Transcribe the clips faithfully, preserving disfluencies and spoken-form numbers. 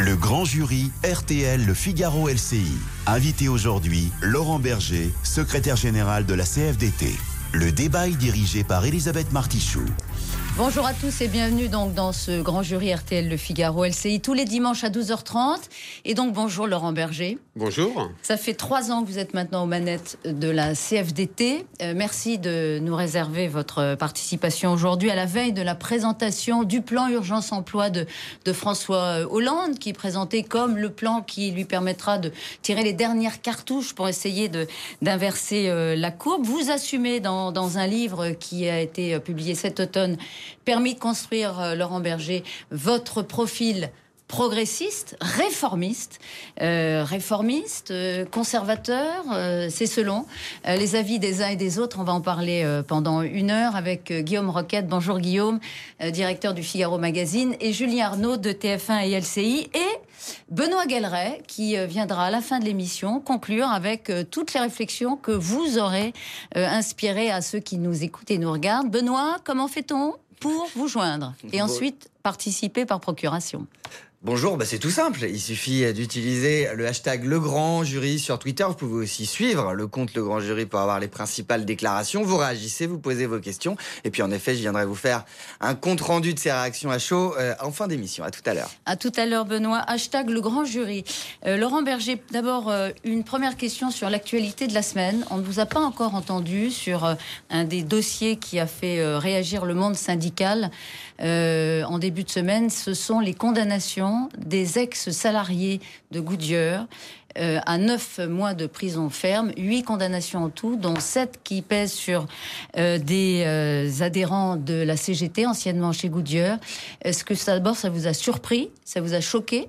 Le grand jury R T L Le Figaro L C I. Invité aujourd'hui, Laurent Berger, secrétaire général de la C F D T. Le débat est dirigé par Elisabeth Martichoux. Bonjour à tous et bienvenue donc dans ce grand jury R T L Le Figaro L C I tous les dimanches à douze heures trente. Et donc bonjour Laurent Berger. Bonjour. Ça fait trois ans que vous êtes maintenant aux manettes de la C F D T. Euh, merci de nous réserver votre participation aujourd'hui à la veille de la présentation du plan Urgence Emploi de, de François Hollande, qui est présenté comme le plan qui lui permettra de tirer les dernières cartouches pour essayer de, d'inverser euh, la courbe. Vous assumez dans, dans un livre qui a été publié cet automne, Permis de construire, euh, Laurent Berger, votre profil progressiste, réformiste, euh, réformiste, euh, conservateur, euh, c'est selon euh, les avis des uns et des autres. On va en parler euh, pendant une heure avec euh, Guillaume Roquette. Bonjour Guillaume, euh, directeur du Figaro Magazine, et Julien Arnaud de T F un et L C I, et Benoît Guélleret qui euh, viendra à la fin de l'émission conclure avec euh, toutes les réflexions que vous aurez euh, inspirées à ceux qui nous écoutent et nous regardent. Benoît, comment fait-on pour vous joindre et ensuite participer par procuration? Bonjour, bah c'est tout simple. Il suffit d'utiliser le hashtag Le Grand Jury sur Twitter. Vous pouvez aussi suivre le compte Le Grand Jury pour avoir les principales déclarations. Vous réagissez, vous posez vos questions. Et puis en effet, je viendrai vous faire un compte rendu de ces réactions à chaud euh, en fin d'émission. À tout à l'heure. À tout à l'heure, Benoît. Hashtag Le Grand Jury. Euh, Laurent Berger, d'abord, euh, une première question sur l'actualité de la semaine. On ne vous a pas encore entendu sur euh, un des dossiers qui a fait euh, réagir le monde syndical euh, en début de semaine. Ce sont les condamnations des ex-salariés de Goodyear euh, à neuf mois de prison ferme, huit condamnations en tout, dont sept qui pèsent sur euh, des euh, adhérents de la C G T, anciennement chez Goodyear. Est-ce que ça, d'abord, ça vous a surpris? Ça vous a choqué?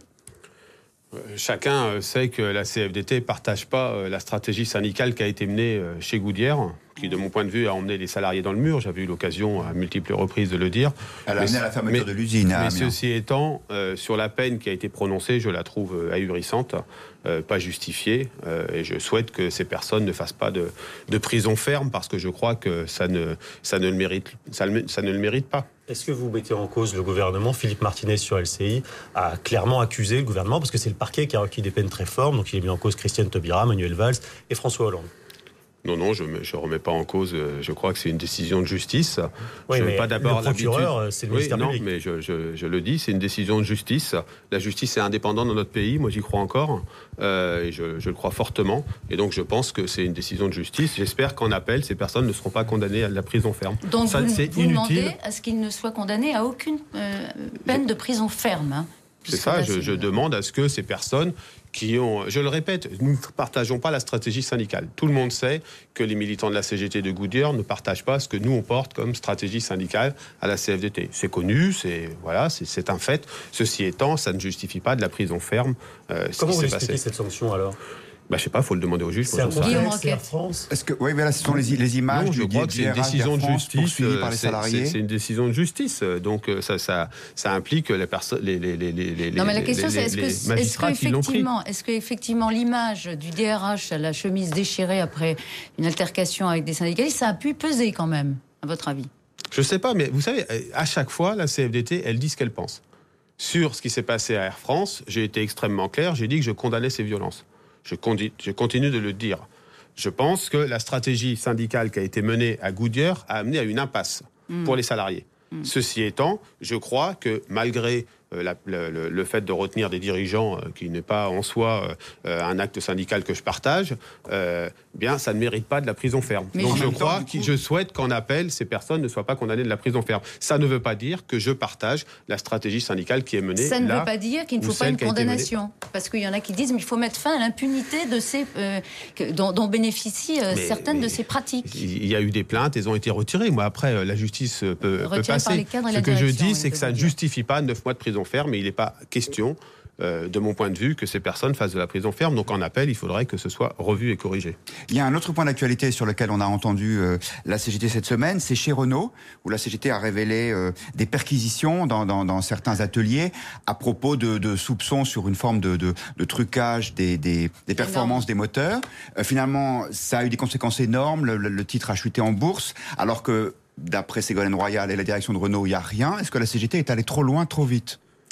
Chacun sait que la C F D T ne partage pas la stratégie syndicale qui a été menée chez Goodyear, qui, de mon point de vue, a emmené les salariés dans le mur. J'avais eu l'occasion à multiples reprises de le dire. Elle a amené à la fermeture mais, de l'usine. Mais ceci étant, euh, sur la peine qui a été prononcée, je la trouve euh, ahurissante, euh, pas justifiée. Euh, et je souhaite que ces personnes ne fassent pas de, de prison ferme, parce que je crois que ça ne, ça ne, le, mérite, ça, ça ne le mérite pas. Est-ce que vous mettez en cause le gouvernement? Philippe Martinez sur L C I a clairement accusé le gouvernement, parce que c'est le parquet qui a requis des peines très fortes. Donc il a mis en cause Christiane Taubira, Manuel Valls et François Hollande. Non, non, je ne remets pas en cause. Je crois que c'est une décision de justice. Oui, je mais pas d'abord le procureur, c'est le ministère oui, non, public. mais je, je, je le dis, c'est une décision de justice. La justice est indépendante dans notre pays. Moi, j'y crois encore. Euh, et je, je le crois fortement. Et donc, je pense que c'est une décision de justice. J'espère qu'en appel, ces personnes ne seront pas condamnées à de la prison ferme. Donc, ça, vous, c'est vous inutile. demandez à ce qu'ils ne soient condamnés à aucune euh, peine de prison ferme, hein. C'est ça, je, je demande à ce que ces personnes qui ont... Je le répète, nous ne partageons pas la stratégie syndicale. Tout le monde sait que les militants de la C G T de Goodyear ne partagent pas ce que nous, on porte comme stratégie syndicale à la C F D T. C'est connu, c'est, voilà, c'est, c'est un fait. Ceci étant, ça ne justifie pas de la prison ferme. Euh, Comment vous expliquez passé. cette sanction, alors ? Bah, je sais pas, il faut le demander au juge. C'est Air France. Est-ce que, oui, voilà, ce sont les, les images non, je du crois que c'est une décision de justice. Par les salariés. C'est, c'est une décision de justice. Donc ça, ça, ça implique les personnes, les, les, les, les, non, mais la question, les, c'est est-ce que, les magistrats est-ce qui l'ont pris. Est-ce que effectivement l'image du D R H à la chemise déchirée après une altercation avec des syndicalistes, ça a pu peser quand même, à votre avis? Je sais pas, mais vous savez, à chaque fois, la C F D T, elle dit ce qu'elle pense. Sur ce qui s'est passé à Air France, j'ai été extrêmement clair. J'ai dit que je condamnais ces violences. Je continue de le dire. Je pense que la stratégie syndicale qui a été menée à Goodyear a amené à une impasse mmh. pour les salariés. Mmh. Ceci étant, je crois que malgré euh, la, le, le fait de retenir des dirigeants, euh, qui n'est pas en soi euh, un acte syndical que je partage, euh, bien, ça ne mérite pas de la prison ferme. Mais Donc je crois que je souhaite qu'en appel, ces personnes ne soient pas condamnées de la prison ferme. Ça ne veut pas dire que je partage la stratégie syndicale qui est menée. Ça ne là, veut pas dire qu'il ne faut pas une condamnation. Parce qu'il y en a qui disent mais il faut mettre fin à l'impunité de ces, euh, dont, dont bénéficient euh, mais, certaines mais de ces pratiques. Il y a eu des plaintes, elles ont été retirées. Moi, après, la justice peut, peut passer. Ce que je dis, c'est que ça ne justifie pas neuf mois de prison ferme, mais il n'est pas question, euh, de mon point de vue, que ces personnes fassent de la prison ferme. Donc en appel, il faudrait que ce soit revu et corrigé. Il y a un autre point d'actualité sur lequel on a entendu euh, la C G T cette semaine, c'est chez Renault, où la C G T a révélé euh, des perquisitions dans, dans, dans certains ateliers à propos de, de soupçons sur une forme de, de, de trucage des, des, des performances des moteurs. Euh, finalement, ça a eu des conséquences énormes. Le, le, le titre a chuté en bourse, alors que d'après Ségolène Royal et la direction de Renault, il n'y a rien. Est-ce que la C G T est allée trop loin, trop vite ?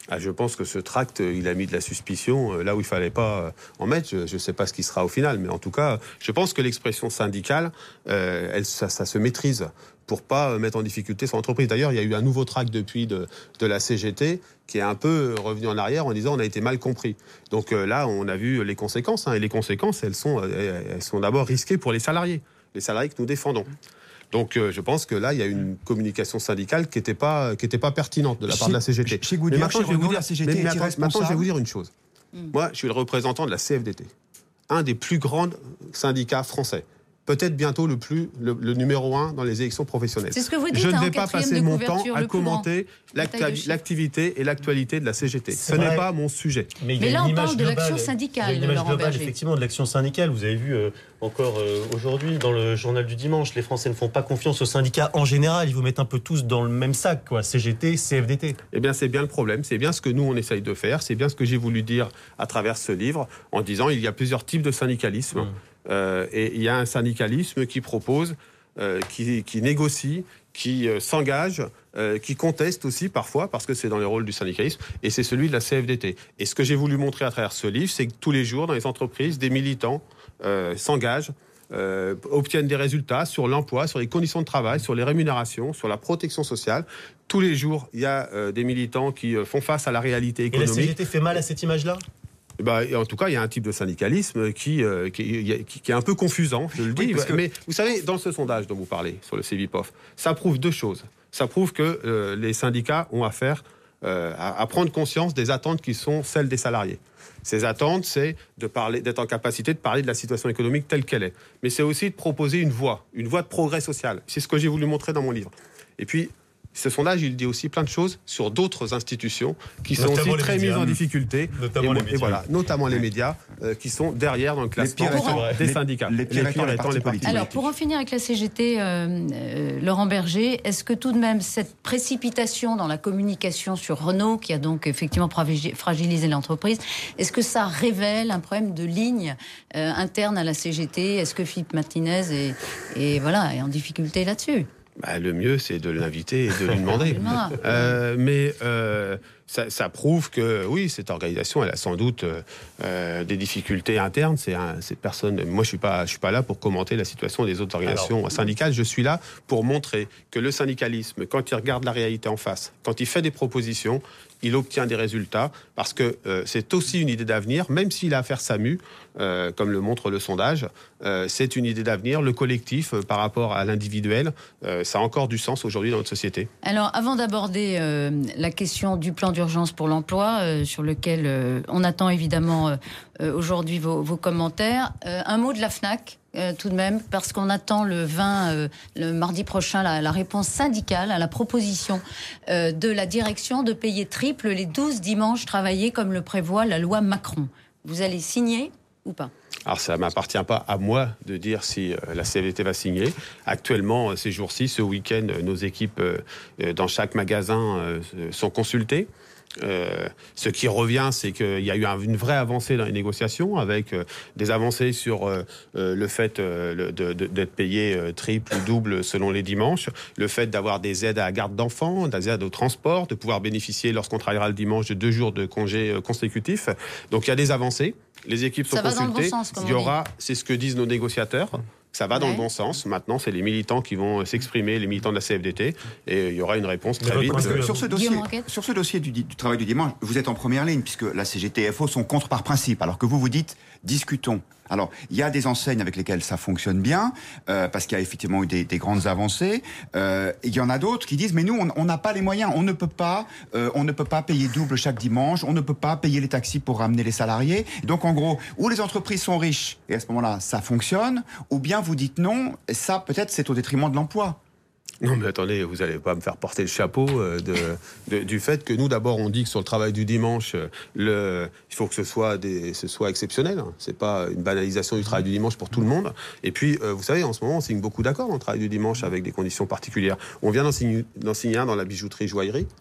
Ah, je pense que ce tract, il a mis de la suspicion là où il ne fallait pas en mettre. Je ne sais pas ce qui sera au final, mais en tout cas, je pense que l'expression syndicale, euh, elle, ça, ça se maîtrise pour pas mettre en difficulté son entreprise. D'ailleurs, il y a eu un nouveau tract depuis de, de la C G T qui est un peu revenu en arrière en disant on a été mal compris. Donc euh, là, on a vu les conséquences, hein, et les conséquences, elles sont, elles sont d'abord risquées pour les salariés, les salariés que nous défendons. Donc euh, je pense que là, il y a une communication syndicale qui n'était pas, qui était pas pertinente de la part chez, de la C G T. Chez Goodyear, mais maintenant, chez je vais vous Renault, dire, la C G T mais, mais est attends, maintenant, je vais vous dire une chose. Mm. Moi, je suis le représentant de la C F D T, un des plus grands syndicats français. Peut-être bientôt le plus le, le numéro un dans les élections professionnelles. C'est ce que vous dites, je ne hein, vais pas passer mon temps à commenter l'acti- l'activité et l'actualité de la C G T. Ce n'est pas mon sujet. Mais, Mais là, on parle de l'action syndicale. Il y a une image globale, effectivement, de l'action syndicale. Vous avez vu euh, encore euh, aujourd'hui dans le journal du dimanche, les Français ne font pas confiance aux syndicats en général. Ils vous mettent un peu tous dans le même sac, quoi. C G T, C F D T. Eh bien, c'est bien le problème. C'est bien ce que nous, on essaye de faire. C'est bien ce que j'ai voulu dire à travers ce livre en disant il y a plusieurs types de syndicalisme. Mmh. Euh, et il y a un syndicalisme qui propose, euh, qui, qui négocie, qui euh, s'engage, euh, qui conteste aussi parfois, parce que c'est dans les rôles du syndicalisme, et c'est celui de la C F D T. Et ce que j'ai voulu montrer à travers ce livre, c'est que tous les jours, dans les entreprises, des militants euh, s'engagent, euh, obtiennent des résultats sur l'emploi, sur les conditions de travail, sur les rémunérations, sur la protection sociale. Tous les jours, il y a euh, des militants qui euh, font face à la réalité économique. Et la C G T fait mal à cette image-là ? Bah, en tout cas, il y a un type de syndicalisme qui, euh, qui, qui, qui est un peu confusant, je le dis. Oui, que... Mais vous savez, dans ce sondage dont vous parlez, sur le Cevipof, ça prouve deux choses. Ça prouve que euh, les syndicats ont affaire euh, à, à prendre conscience des attentes qui sont celles des salariés. Ces attentes, c'est de parler, d'être en capacité de parler de la situation économique telle qu'elle est. Mais c'est aussi de proposer une voie, une voie de progrès social. C'est ce que j'ai voulu montrer dans mon livre. Et puis, ce sondage, il dit aussi plein de choses sur d'autres institutions qui sont notamment aussi très médias, mises en difficulté. Notamment et, les médias. Et voilà, notamment les médias euh, qui sont derrière dans le classement des syndicats. Les, les pires étant les partis politiques. Alors, pour en finir avec la C G T, euh, euh, Laurent Berger, est-ce que tout de même cette précipitation dans la communication sur Renault, qui a donc effectivement fragilisé l'entreprise, est-ce que ça révèle un problème de ligne euh, interne à la C G T ? Est-ce que Philippe Martinez est, est, voilà, est en difficulté là-dessus ? Bah, le mieux, c'est de l'inviter et de lui demander. euh, mais euh, ça, ça prouve que, oui, cette organisation, elle a sans doute euh, des difficultés internes. C'est un, c'est personne. Moi, je suis pas, je suis pas là pour commenter la situation des autres organisations Alors, syndicales. Je suis là pour montrer que le syndicalisme, quand il regarde la réalité en face, quand il fait des propositions, il obtient des résultats, parce que euh, c'est aussi une idée d'avenir, même s'il a à faire SAMU, euh, comme le montre le sondage, euh, c'est une idée d'avenir. Le collectif, euh, par rapport à l'individuel, euh, ça a encore du sens aujourd'hui dans notre société. Alors, avant d'aborder euh, la question du plan d'urgence pour l'emploi, euh, sur lequel euh, on attend évidemment euh, aujourd'hui vos, vos commentaires, euh, un mot de la FNAC Euh, tout de même, parce qu'on attend le vingt, euh, le mardi prochain, la, la réponse syndicale à la proposition euh, de la direction de payer triple les douze dimanches travaillés comme le prévoit la loi Macron. Vous allez signer ou pas ? Alors, ça ne m'appartient pas à moi de dire si euh, la C F D T va signer. Actuellement, euh, ces jours-ci, ce week-end, euh, nos équipes euh, dans chaque magasin euh, sont consultées. Euh, ce qui revient, c'est qu'il y a eu un, une vraie avancée dans les négociations, avec euh, des avancées sur euh, euh, le fait euh, de, de, d'être payé euh, triple ou double selon les dimanches, le fait d'avoir des aides à la garde d'enfants, des aides au transport, de pouvoir bénéficier, lorsqu'on travaillera le dimanche, de deux jours de congés euh, consécutifs. Donc il y a des avancées, les équipes sont Ça consultées, va dans le bon sens, comme il y aura, on dit. c'est ce que disent nos négociateurs, ça va dans ouais. le bon sens. Maintenant, c'est les militants qui vont s'exprimer, les militants de la C F D T, et il y aura une réponse très vite. Parce que sur ce dossier, sur ce dossier du, du travail du dimanche, vous êtes en première ligne, puisque la C G T et F O sont contre par principe, alors que vous vous dites discutons. Alors, il y a des enseignes avec lesquelles ça fonctionne bien, euh, parce qu'il y a effectivement eu des, des grandes avancées. Euh, il y en a d'autres qui disent, mais nous, on n'a pas les moyens, on ne peut pas, euh, on ne peut pas payer double chaque dimanche, on ne peut pas payer les taxis pour ramener les salariés. Donc, en gros, ou les entreprises sont riches, et à ce moment-là, ça fonctionne, ou bien vous dites non, et ça, peut-être, c'est au détriment de l'emploi. Non, mais attendez, vous n'allez pas me faire porter le chapeau euh, de, de, du fait que nous, d'abord, on dit que sur le travail du dimanche, le, il faut que ce soit, des, ce soit exceptionnel. Ce n'est pas une banalisation du travail du dimanche pour tout le monde. Et puis, euh, vous savez, en ce moment, on signe beaucoup d'accords dans le travail du dimanche avec des conditions particulières. On vient d'en signer, d'en signer un dans la bijouterie-joaillerie.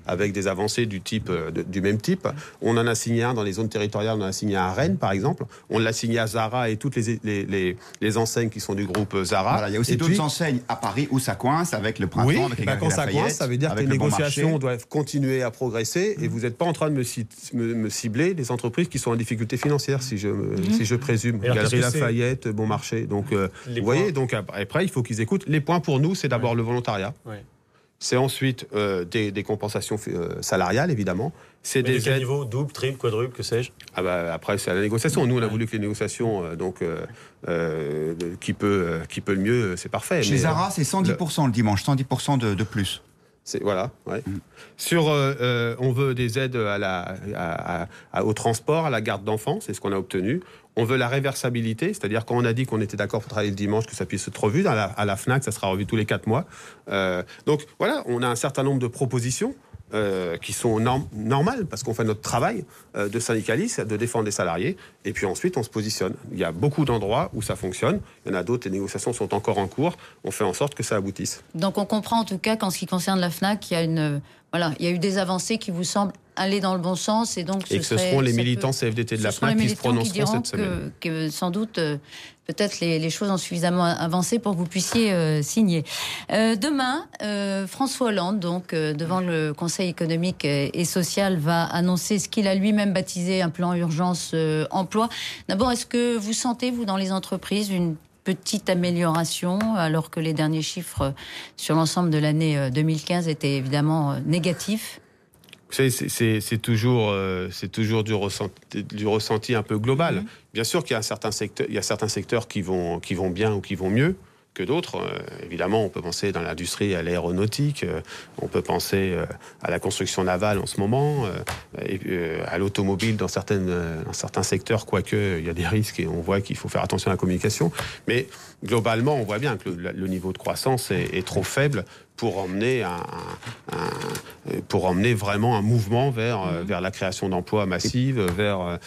avec des avancées du, type, de, du même type. On en a signé un dans les zones territoriales, on en a signé un à Rennes, par exemple. On l'a signé à Zara et toutes les, les, les, les enseignes qui sont du groupe Zara. Voilà, il y a aussi et d'autres puis, enseignes à Paris où ça coince avec le printemps, oui, avec les bah Galeries quand ça Lafayette, coince, ça veut dire que les avec le Bon négociations Marché. doivent continuer à progresser et vous n'êtes pas en train de me, me, me cibler des entreprises qui sont en difficulté financière, si je, Mmh. si je présume. Et alors, Galeries qu'est-ce que Lafayette, Bon Marché. Donc, euh, Les vous points. voyez, donc après, il faut qu'ils écoutent. Les points pour nous, c'est d'abord Ouais. le volontariat. Ouais. C'est ensuite euh, des, des compensations euh, salariales, évidemment. C'est Mais de des quel aides. niveau? Double, triple, quadruple, que sais-je? Ah bah, après, c'est à la négociation. Nous, on a Ouais. voulu que les négociations, euh, donc, euh, euh, qui, peut, euh, qui peut le mieux, c'est parfait. Chez Mais, Zara, c'est cent dix pour cent le dimanche, cent dix pour cent de, de plus. C'est, voilà, ouais. Mmh. Sur, euh, euh, on veut des aides à la, à, à, à, au transport, à la garde d'enfants, c'est ce qu'on a obtenu. On veut la réversibilité, c'est-à-dire quand on a dit qu'on était d'accord pour travailler le dimanche, que ça puisse être revu. À la, à la FNAC, ça sera revu tous les quatre mois. Euh, donc voilà, on a un certain nombre de propositions euh, qui sont norm- normales, parce qu'on fait notre travail euh, de syndicaliste, de défendre les salariés, et puis ensuite on se positionne. Il y a beaucoup d'endroits où ça fonctionne, il y en a d'autres, les négociations sont encore en cours, on fait en sorte que ça aboutisse. Donc on comprend en tout cas qu'en ce qui concerne la FNAC, il y a, une, voilà, il y a eu des avancées qui vous semblent aller dans le bon sens et donc ce et que ce serait, seront les ça militants peut, C F D T de la ce seront les FNAC qui se militants qui prononceront diront cette semaine. que, que sans doute euh, peut-être les, les choses ont suffisamment avancé pour que vous puissiez euh, signer. Euh, demain, euh, François Hollande, donc euh, devant le Conseil économique et social, va annoncer ce qu'il a lui-même baptisé un plan urgence euh, emploi. D'abord, est-ce que vous sentez, vous, dans les entreprises, une petite amélioration, alors que les derniers chiffres sur l'ensemble de l'année deux mille quinze étaient évidemment négatifs? Vous savez, c'est, c'est, c'est, toujours, euh, c'est toujours du ressenti, du ressenti un peu global. Mmh. Bien sûr qu'il y a, un certain secteur, il y a certains secteurs qui vont, qui vont bien ou qui vont mieux que d'autres. Euh, évidemment, on peut penser dans l'industrie, à l'aéronautique, euh, on peut penser euh, à la construction navale en ce moment, euh, et, euh, à l'automobile dans, certaines, euh, dans certains secteurs, quoique il y a des risques et on voit qu'il faut faire attention à la communication. Mais globalement, on voit bien que le, le niveau de croissance est, est trop faible pour emmener, un, un, un, pour emmener vraiment un mouvement vers, mmh. vers la création d'emplois massives, vers,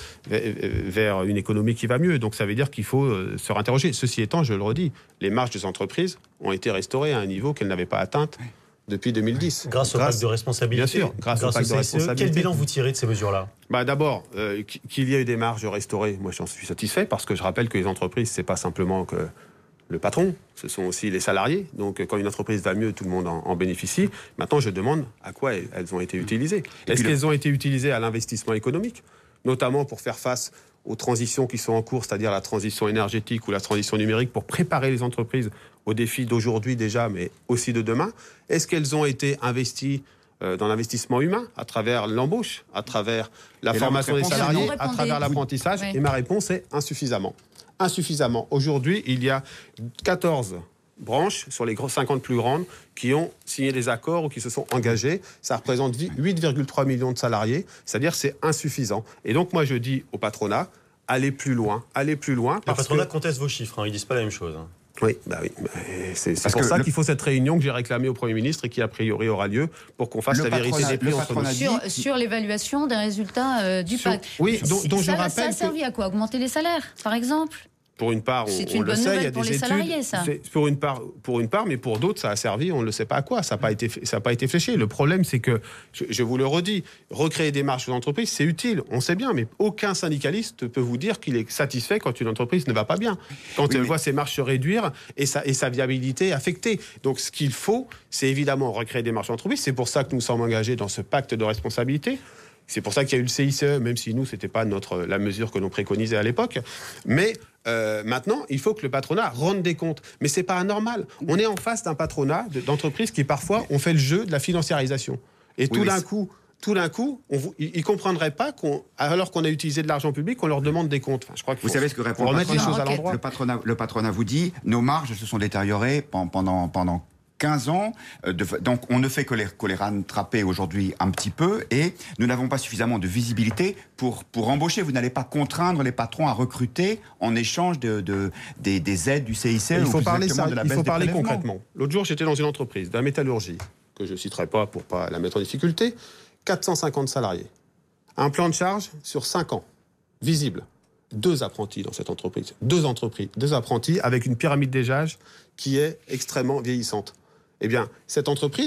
vers une économie qui va mieux. Donc ça veut dire qu'il faut se réinterroger. Ceci étant, je le redis, les marges des entreprises ont été restaurées à un niveau qu'elles n'avaient pas atteint depuis deux mille dix. Grâce au grâce, pacte de responsabilité. Bien sûr, grâce, grâce au pacte de responsabilité. Quel bilan vous tirez de ces mesures-là? Bah d'abord, euh, qu'il y ait eu des marges restaurées, moi j'en suis satisfait, parce que je rappelle que les entreprises, c'est pas simplement que le patron, ce sont aussi les salariés. Donc, quand une entreprise va mieux, tout le monde en, en bénéficie. Maintenant, je demande à quoi elles, elles ont été utilisées. Est-ce qu'elles le... ont été utilisées à l'investissement économique, notamment pour faire face aux transitions qui sont en cours, c'est-à-dire la transition énergétique ou la transition numérique, pour préparer les entreprises aux défis d'aujourd'hui déjà, mais aussi de demain? Est-ce qu'elles ont été investies euh, dans l'investissement humain, à travers l'embauche, à travers la Et formation des salariés, à travers l'apprentissage? Oui. Et ma réponse est insuffisamment. Insuffisamment. Aujourd'hui, il y a quatorze branches sur les cinquante plus grandes qui ont signé des accords ou qui se sont engagées. Ça représente huit virgule trois millions de salariés, c'est-à-dire c'est insuffisant. Et donc moi je dis au patronat, allez plus loin, allez plus loin. Le patronat que... conteste vos chiffres, hein, ils disent pas la même chose. Hein. Oui, bah oui. Bah, c'est c'est pour ça le... qu'il faut cette réunion que j'ai réclamée au Premier ministre et qui a priori aura lieu pour qu'on fasse le la vérité des prix entre nous. Sur, sur l'évaluation des résultats euh, du sur... pacte. Oui, dont, dont ça, je rappelle ça a servi que... à quoi? Augmenter les salaires, par exemple? Pour une part, on, c'est on une le bonne sait, il y a pour des les études. Salariés, ça. Pour une part, pour une part, mais pour d'autres, ça a servi. On ne le sait pas à quoi. Ça n'a pas été, ça n'a pas été fléché. Le problème, c'est que, je, je vous le redis, recréer des marges aux entreprises, c'est utile. On sait bien, mais aucun syndicaliste peut vous dire qu'il est satisfait quand une entreprise ne va pas bien, quand oui, elle mais... voit ses marges se réduire et sa, et sa viabilité affectée. Donc, ce qu'il faut, c'est évidemment recréer des marges d'entreprise. C'est pour ça que nous sommes engagés dans ce pacte de responsabilité. C'est pour ça qu'il y a eu le C I C E, même si nous, ce n'était pas notre, la mesure que l'on préconisait à l'époque. Mais euh, maintenant, il faut que le patronat rende des comptes. Mais ce n'est pas anormal. On est en face d'un patronat de, d'entreprises qui, parfois, ont fait le jeu de la financiarisation. Et oui, tout d'un coup... Tout d'un coup, on, ils ne comprendraient pas qu'on, alors qu'on a utilisé de l'argent public, qu'on leur demande des comptes. Enfin, je crois que vous faut, savez ce que répond le remettre patronat. les choses okay. à l'endroit. Le patronat, le patronat vous dit, nos marges se sont détériorées pendant pendant quinze ans, de, donc on ne fait que les, que les rattraper aujourd'hui un petit peu, et nous n'avons pas suffisamment de visibilité pour, pour embaucher. Vous n'allez pas contraindre les patrons à recruter en échange de, de, des, des aides du C I C E. Il faut parler, ça, de la il faut parler prélèvements. concrètement. L'autre jour, j'étais dans une entreprise de la métallurgie, que je ne citerai pas pour ne pas la mettre en difficulté, quatre cent cinquante salariés. Un plan de charge sur cinq ans, visible. Deux apprentis dans cette entreprise. Deux entreprises, deux apprentis avec une pyramide des âges qui est extrêmement vieillissante. Eh bien, cette entreprise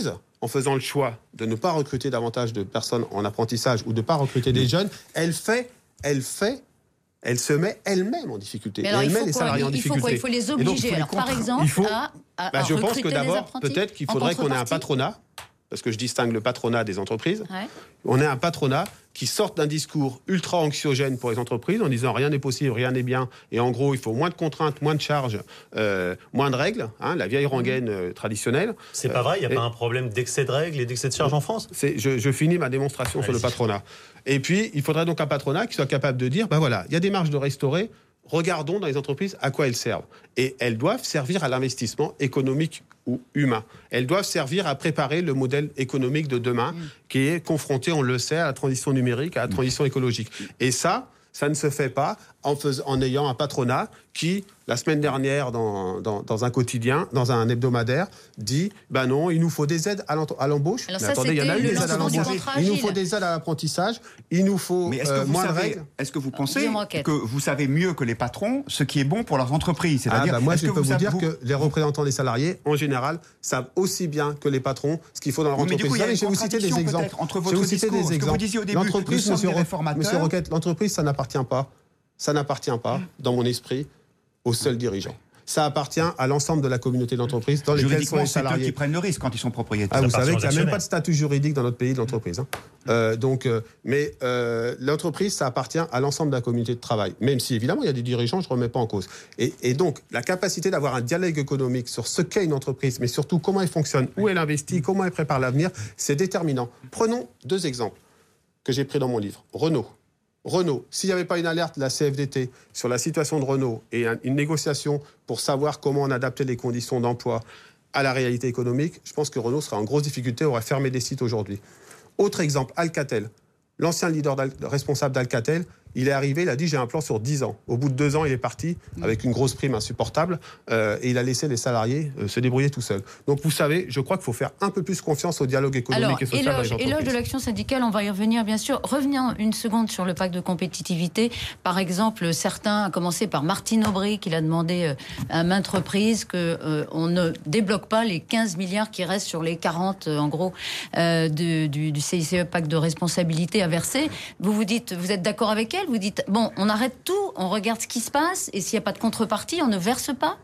en faisant le choix de ne pas recruter davantage de personnes en apprentissage ou de ne pas recruter des jeunes, elle fait, elle fait, elle se met elle-même en difficulté. Alors, et elle met les quoi salariés il en difficulté. Faut quoi il faut les obliger. Donc, faut les alors, par exemple, faut, à, à, bah, à je pense que d'abord, apprentis, peut-être qu'il faudrait qu'on ait un patronat, parce que je distingue le patronat des entreprises. Ouais. On ait un patronat qui sorte d'un discours ultra anxiogène pour les entreprises en disant rien n'est possible, rien n'est bien, et en gros il faut moins de contraintes, moins de charges, euh, moins de règles, hein, la vieille rengaine euh, traditionnelle. C'est pas vrai, il n'y a et, pas un problème d'excès de règles et d'excès de charges en France. c'est, je, je finis ma démonstration Allez, sur le patronat. Et puis il faudrait donc un patronat qui soit capable de dire, ben voilà, il y a des marges de restaurer, regardons dans les entreprises à quoi elles servent. Et elles doivent servir à l'investissement économique ou humain. Elles doivent servir à préparer le modèle économique de demain mmh. qui est confronté, on le sait, à la transition numérique, à la transition mmh. écologique. Et ça, ça ne se fait pas en, fais- en ayant un patronat qui, la semaine dernière, dans, dans, dans un quotidien, dans un hebdomadaire, dit ben non, il nous faut des aides à, à l'embauche. Alors mais ça, attendez, il y en a eu des aides à l'embauche. Il nous faut des aides à l'apprentissage. Il nous faut mais est-ce que euh, vous moins savez, de règles. Est-ce que vous pensez que vous savez mieux que les patrons ce qui est bon pour leurs entreprises? C'est-à-dire, ah bah moi, je que peux vous, vous dire vous... que les représentants des salariés, en général, savent aussi bien que les patrons ce qu'il faut dans leur entreprise. Mais du coup, il y a une je vais vous citer des exemples. Entre votre vous citer discours, des exemples. Que vous disiez au début, l'entreprise, nous monsieur, sommes des réformateurs. Monsieur Roquette, l'entreprise, ça n'appartient pas. Ça n'appartient pas, dans mon esprit, aux seuls dirigeants. Ça appartient à l'ensemble de la communauté d'entreprise dans lesquelles sont les salariés. C'est eux qui prennent le risque quand ils sont propriétaires. Ah, vous savez qu'il n'y a même pas de statut juridique dans notre pays de l'entreprise. Hein. Euh, donc, euh, mais euh, l'entreprise, ça appartient à l'ensemble de la communauté de travail. Même si, évidemment, il y a des dirigeants, je ne remets pas en cause. Et, et donc, la capacité d'avoir un dialogue économique sur ce qu'est une entreprise, mais surtout comment elle fonctionne, où elle investit, comment elle prépare l'avenir, c'est déterminant. Prenons deux exemples que j'ai pris dans mon livre. Renault. Renault, s'il n'y avait pas une alerte de la C F D T sur la situation de Renault et une négociation pour savoir comment on adaptait les conditions d'emploi à la réalité économique, je pense que Renault serait en grosse difficulté, aurait fermé des sites aujourd'hui. Autre exemple, Alcatel. L'ancien leader d'Al- responsable d'Alcatel, il est arrivé, il a dit j'ai un plan sur dix ans. Au bout de deux ans, il est parti avec une grosse prime insupportable euh, et il a laissé les salariés euh, se débrouiller tout seuls. Donc vous savez, je crois qu'il faut faire un peu plus confiance au dialogue économique Alors, et social éloge, dans les entreprises. éloge de l'action syndicale, on va y revenir bien sûr. Revenons une seconde sur le pacte de compétitivité. Par exemple, certains, à commencer par Martine Aubry, qui l'a demandé à maintes reprises qu'on euh, ne débloque pas les quinze milliards qui restent sur les quarante, en gros, euh, de, du, du C I C E, pacte de responsabilité à verser. Vous vous dites, vous êtes d'accord avec elle? Vous dites, bon, on arrête tout, on regarde ce qui se passe, et s'il n'y a pas de contrepartie, on ne verse pas?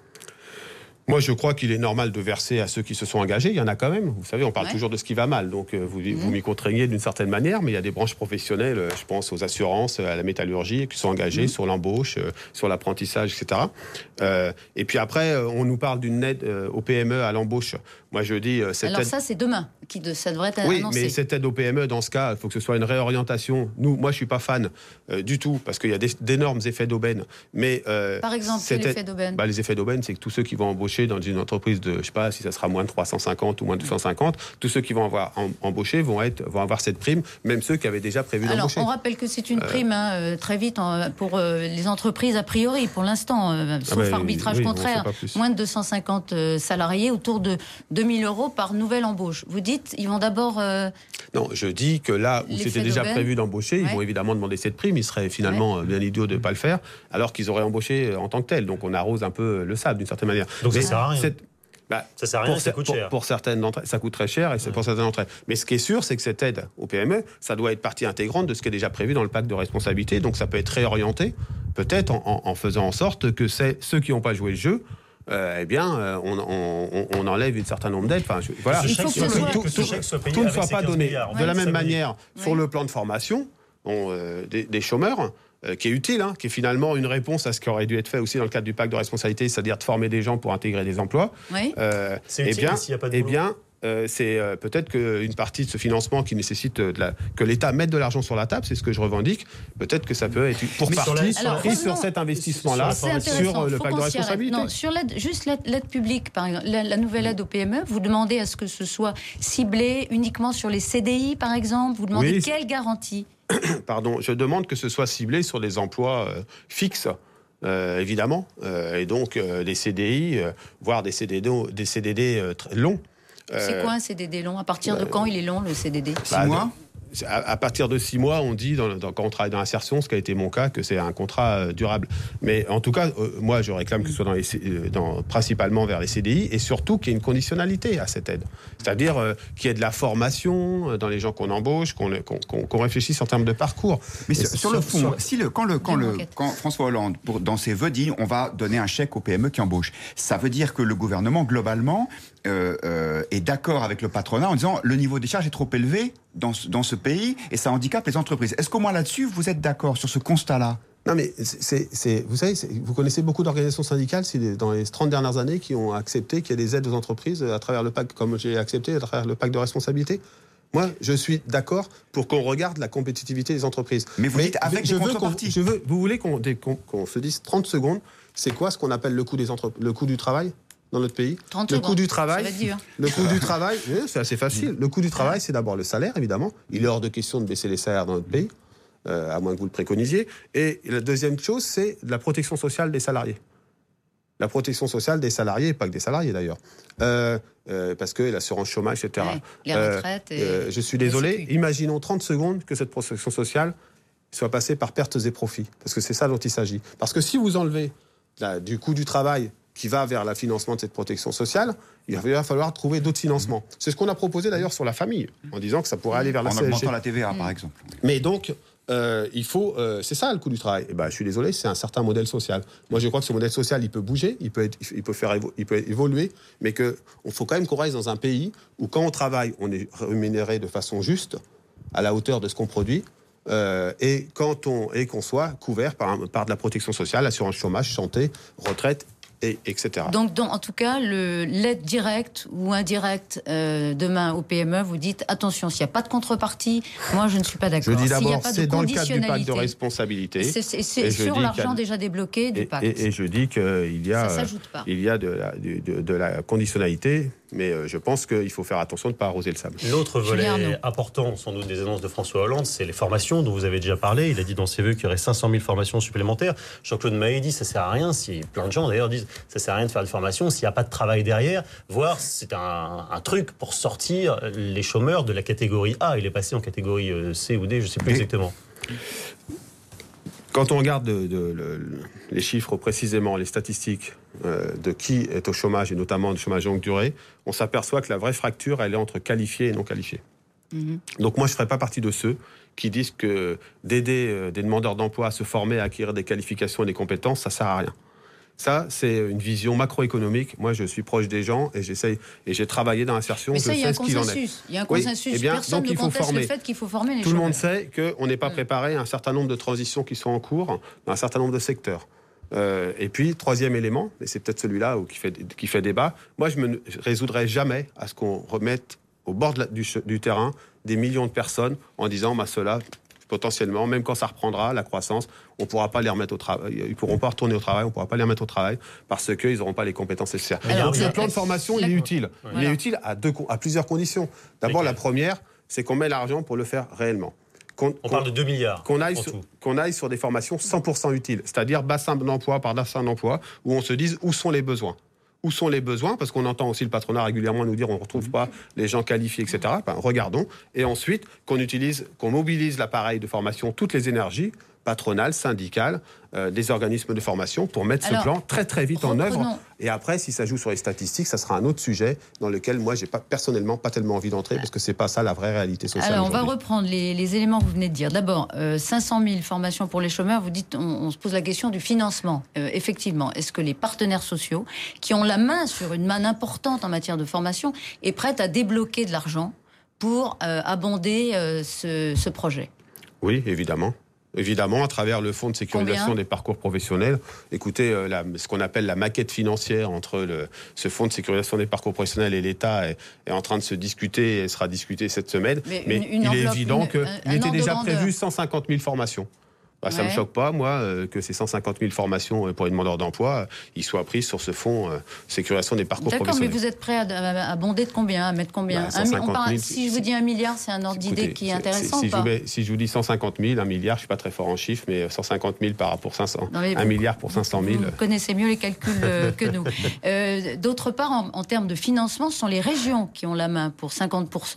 Moi, je crois qu'il est normal de verser à ceux qui se sont engagés. Il y en a quand même. Vous savez, on parle ouais. toujours de ce qui va mal. Donc, euh, vous, mmh. vous m'y contraignez d'une certaine manière. Mais il y a des branches professionnelles, euh, je pense aux assurances, à la métallurgie, qui sont engagées mmh. sur l'embauche, euh, sur l'apprentissage, et cetera. Euh, et puis après, euh, on nous parle d'une aide euh, aux P M E à l'embauche. Moi, je dis... Euh, cette Alors aide... ça, c'est demain. Qui de... Ça devrait être oui, annoncé. Oui, mais cette aide aux P M E, dans ce cas, il faut que ce soit une réorientation. Nous, moi, je ne suis pas fan euh, du tout, parce qu'il y a des, d'énormes effets d'aubaine. Mais, euh, Par exemple, quel effet d'aubaine? bah, Les effets d'aubaine, c'est que tous ceux qui vont embaucher dans une entreprise de, je ne sais pas si ça sera moins de trois cent cinquante ou moins de deux cent cinquante, tous ceux qui vont avoir em, embauché vont, être, vont avoir cette prime, même ceux qui avaient déjà prévu Alors, d'embaucher. Alors, on rappelle que c'est une prime, euh... hein, très vite, en, pour euh, les entreprises, a priori, pour l'instant, euh, sauf ah bah, arbitrage oui, contraire, moins de deux cent cinquante euh, salariés, autour de deux mille euros par nouvelle embauche. Vous dites, ils vont d'abord... Euh, non, je dis que là où c'était déjà d'aubaine. prévu d'embaucher, ouais. ils vont évidemment demander cette prime. Il serait finalement ouais. bien idiot de ne pas le faire, alors qu'ils auraient embauché en tant que tel. Donc on arrose un peu le sable d'une certaine manière. Donc Mais ça sert à rien. Cette... Bah, ça sert à rien, pour, ça coûte pour, cher. Pour certaines d'entre elles, ça coûte très cher et c'est ouais. pour certaines d'entre elles. Mais ce qui est sûr, c'est que cette aide aux P M E, ça doit être partie intégrante de ce qui est déjà prévu dans le pacte de responsabilité. Donc ça peut être réorienté, peut-être en, en, en faisant en sorte que c'est ceux qui n'ont pas joué le jeu, Euh, eh bien, euh, on, on, on enlève un certain nombre d'aides. Enfin, je, voilà. Il faut que ce soit, tout, que ce chèque soit payé tout ne soit pas donné. Milliards. De Ouais, la même manière, ouais. sur le plan de formation, on, euh, des, des chômeurs, euh, qui est utile, hein, qui est finalement une réponse à ce qui aurait dû être fait aussi dans le cadre du pacte de responsabilité, c'est-à-dire de former des gens pour intégrer des emplois. Oui. Euh, c'est eh utile bien, s'il n'y a pas de eh boulot. bien, Euh, c'est euh, peut-être qu'une partie de ce financement qui nécessite de la, que l'État mette de l'argent sur la table, c'est ce que je revendique. Peut-être que ça peut être pour Mais partie sur la, pris sur cet investissement-là, sur, sur le pacte de responsabilité. Non, sur l'aide, juste l'aide, l'aide publique, par exemple, la, la nouvelle aide aux P M E, vous demandez à ce que ce soit ciblé uniquement sur les C D I, par exemple. Vous demandez oui, quelle garantie? Pardon, je demande que ce soit ciblé sur des emplois euh, fixes. Euh, évidemment, euh, et donc euh, les C D I, euh, voire des C D D, des C D D euh, très longs. C'est quoi un C D D long? À partir de euh, quand il est long, le C D D? Six bah, mois à, à partir de six mois, on dit, dans, dans, quand on travaille dans l'insertion, ce qui a été mon cas, que c'est un contrat euh, durable. Mais en tout cas, euh, moi, je réclame que ce soit dans les, dans, principalement vers les C D I, et surtout qu'il y ait une conditionnalité à cette aide. C'est-à-dire euh, qu'il y ait de la formation euh, dans les gens qu'on embauche, qu'on, qu'on, qu'on, qu'on réfléchisse en termes de parcours. Mais sur, sur le fond, sur... si le, quand, le, quand, le, quand François Hollande, pour, dans ses vœux, dit on va donner un chèque aux P M E qui embauchent, ça veut dire que le gouvernement, globalement, euh, euh, est d'accord avec le patronat en disant le niveau des charges est trop élevé dans ce, dans ce pays et ça handicape les entreprises. Est-ce qu'au moins là-dessus, vous êtes d'accord sur ce constat-là ? Non, mais c'est, c'est, vous savez, c'est, vous connaissez beaucoup d'organisations syndicales c'est dans les trente dernières années qui ont accepté qu'il y ait des aides aux entreprises à travers le pacte, comme j'ai accepté à travers le pacte de responsabilité. Moi, je suis d'accord pour qu'on regarde la compétitivité des entreprises. Mais vous mais dites avec je des veux contreparties. Je veux, vous voulez qu'on, qu'on, qu'on se dise trente secondes, c'est quoi ce qu'on appelle le coût, des entre, le coût du travail dans notre pays? trente Le secondes, coût du travail, ça va dire. le coût du travail, oui, c'est assez facile. Le coût du travail, c'est d'abord le salaire, évidemment. Il est hors de question de baisser les salaires dans notre pays, euh, à moins que vous le préconisiez. Et la deuxième chose, c'est la protection sociale des salariés. La protection sociale des salariés, pas que des salariés d'ailleurs, euh, euh, parce que l'assurance chômage, et cetera. Ouais, les retraites. Et euh, je suis désolé, imaginons trente secondes que cette protection sociale soit passée par pertes et profits, parce que c'est ça dont il s'agit. Parce que si vous enlevez là, du coût du travail qui va vers le financement de cette protection sociale, il va falloir trouver d'autres financements. C'est ce qu'on a proposé d'ailleurs sur la famille, en disant que ça pourrait aller vers la en C S G. En augmentant la T V A, mmh. par exemple. Mais donc, euh, il faut... Euh, c'est ça le coût du travail. Et ben, je suis désolé, c'est un certain modèle social. Moi, je crois que ce modèle social, il peut bouger, il peut, être, il peut, faire évo- il peut évoluer, mais qu'il faut quand même qu'on reste dans un pays où, quand on travaille, on est rémunéré de façon juste, à la hauteur de ce qu'on produit, Euh, et, quand on, et qu'on soit couvert par, par de la protection sociale, assurance chômage, santé, retraite, et, etc. Donc, donc, en tout cas, le, l'aide directe ou indirecte euh, demain au P M E, vous dites attention, s'il n'y a pas de contrepartie, moi je ne suis pas d'accord. Je dis d'abord, s'il y a pas c'est de dans le cadre du pacte de responsabilité. C'est, c'est, c'est sur l'argent déjà débloqué du et, pacte. Et, et je dis qu'il y a, ça s'ajoute pas. Il y a de la, de, de, de la conditionnalité, mais je pense qu'il faut faire attention de ne pas arroser le sable. L'autre volet important, sans doute, des annonces de François Hollande, c'est les formations dont vous avez déjà parlé. Il a dit dans ses vœux qu'il y aurait cinq cent mille formations supplémentaires. Jean-Claude Mahé dit ça ne sert à rien, si plein de gens d'ailleurs disent ça ne sert à rien de faire de formation s'il n'y a pas de travail derrière, voire c'est un, un truc pour sortir les chômeurs de la catégorie A. Il est passé en catégorie C ou D, je ne sais plus Et exactement. Quand on regarde de, de, de, les chiffres précisément, les statistiques euh, de qui est au chômage, et notamment du chômage longue durée, on s'aperçoit que la vraie fracture, elle est entre qualifiés et non qualifiés. Mmh. Donc moi, je ne ferai pas partie de ceux qui disent que d'aider euh, des demandeurs d'emploi à se former, à acquérir des qualifications et des compétences, ça ne sert à rien. Ça, c'est une vision macroéconomique. Moi, je suis proche des gens et j'essaye et j'ai travaillé dans l'insertion. Mais ça, je il y a sais un ce qu'il en est. consensus. Il y a un consensus. Oui, eh bien, personne ne conteste le fait qu'il faut former les Tout chômeurs. le monde sait qu'on n'est pas préparé à un certain nombre de transitions qui sont en cours dans un certain nombre de secteurs. Euh, et puis, troisième élément, et c'est peut-être celui-là où, qui, fait, qui fait débat, moi, je ne me résoudrai jamais à ce qu'on remette au bord de la, du, du terrain des millions de personnes en disant bah, cela, potentiellement, même quand ça reprendra, la croissance, on ne pourra pas les remettre au travail. Ils ne pourront pas retourner au travail, on ne pourra pas les remettre au travail parce qu'ils n'auront pas les compétences nécessaires. Donc, ce plan de formation, il est utile. Ouais. Il est utile à, deux, à plusieurs conditions. D'abord, la première, c'est qu'on met l'argent pour le faire réellement. Qu'on, on parle de deux milliards. Qu'on aille, sur, qu'on aille sur des formations cent pour cent utiles, c'est-à-dire bassin d'emploi par bassin d'emploi, où on se dise où sont les besoins. Où sont les besoins? Parce qu'on entend aussi le patronat régulièrement nous dire on ne retrouve pas les gens qualifiés, et cetera. Ben, regardons. Et ensuite, qu'on utilise, qu'on mobilise l'appareil de formation, toutes les énergies, patronales, syndicales, euh, des organismes de formation, pour mettre Alors, ce plan très très vite reprenons. en œuvre. Et après, si ça joue sur les statistiques, ça sera un autre sujet dans lequel moi, j'ai pas, personnellement pas tellement envie d'entrer, parce que c'est pas ça la vraie réalité sociale. Alors, on aujourd'hui. va reprendre les, les éléments que vous venez de dire. D'abord, euh, cinq cent mille formations pour les chômeurs. Vous dites, on, on se pose la question du financement. Euh, effectivement, est-ce que les partenaires sociaux, qui ont la main sur une manne importante en matière de formation, est prête à débloquer de l'argent pour euh, abonder euh, ce, ce projet? Oui, évidemment. Évidemment, à travers le fonds de sécurisation Combien des parcours professionnels. Écoutez, euh, la, ce qu'on appelle la maquette financière entre le, ce fonds de sécurisation des parcours professionnels et l'État est, est en train de se discuter et sera discuté cette semaine. Mais, Mais une, une il enveloppe, est évident qu'il était déjà prévu cent cinquante mille formations. Bah, ça ne ouais. me choque pas, moi, euh, que ces cent cinquante mille formations pour les demandeurs d'emploi, euh, ils soient prises sur ce fonds euh, sécurisation des parcours D'accord, professionnels. D'accord, mais vous êtes prêt à, à, à bonder de combien, à mettre combien bah, cent cinquante mille, un, Si je vous dis un milliard, c'est un ordre d'idée qui est intéressant si ou pas je, mets, si je vous dis cent cinquante mille, un milliard, je ne suis pas très fort en chiffres, mais cent cinquante mille par rapport à cinq cents, non, un milliard pour cinq cent mille. Vous connaissez mieux les calculs euh, que nous. Euh, d'autre part, en, en termes de financement, ce sont les régions qui ont la main pour cinquante pour cent.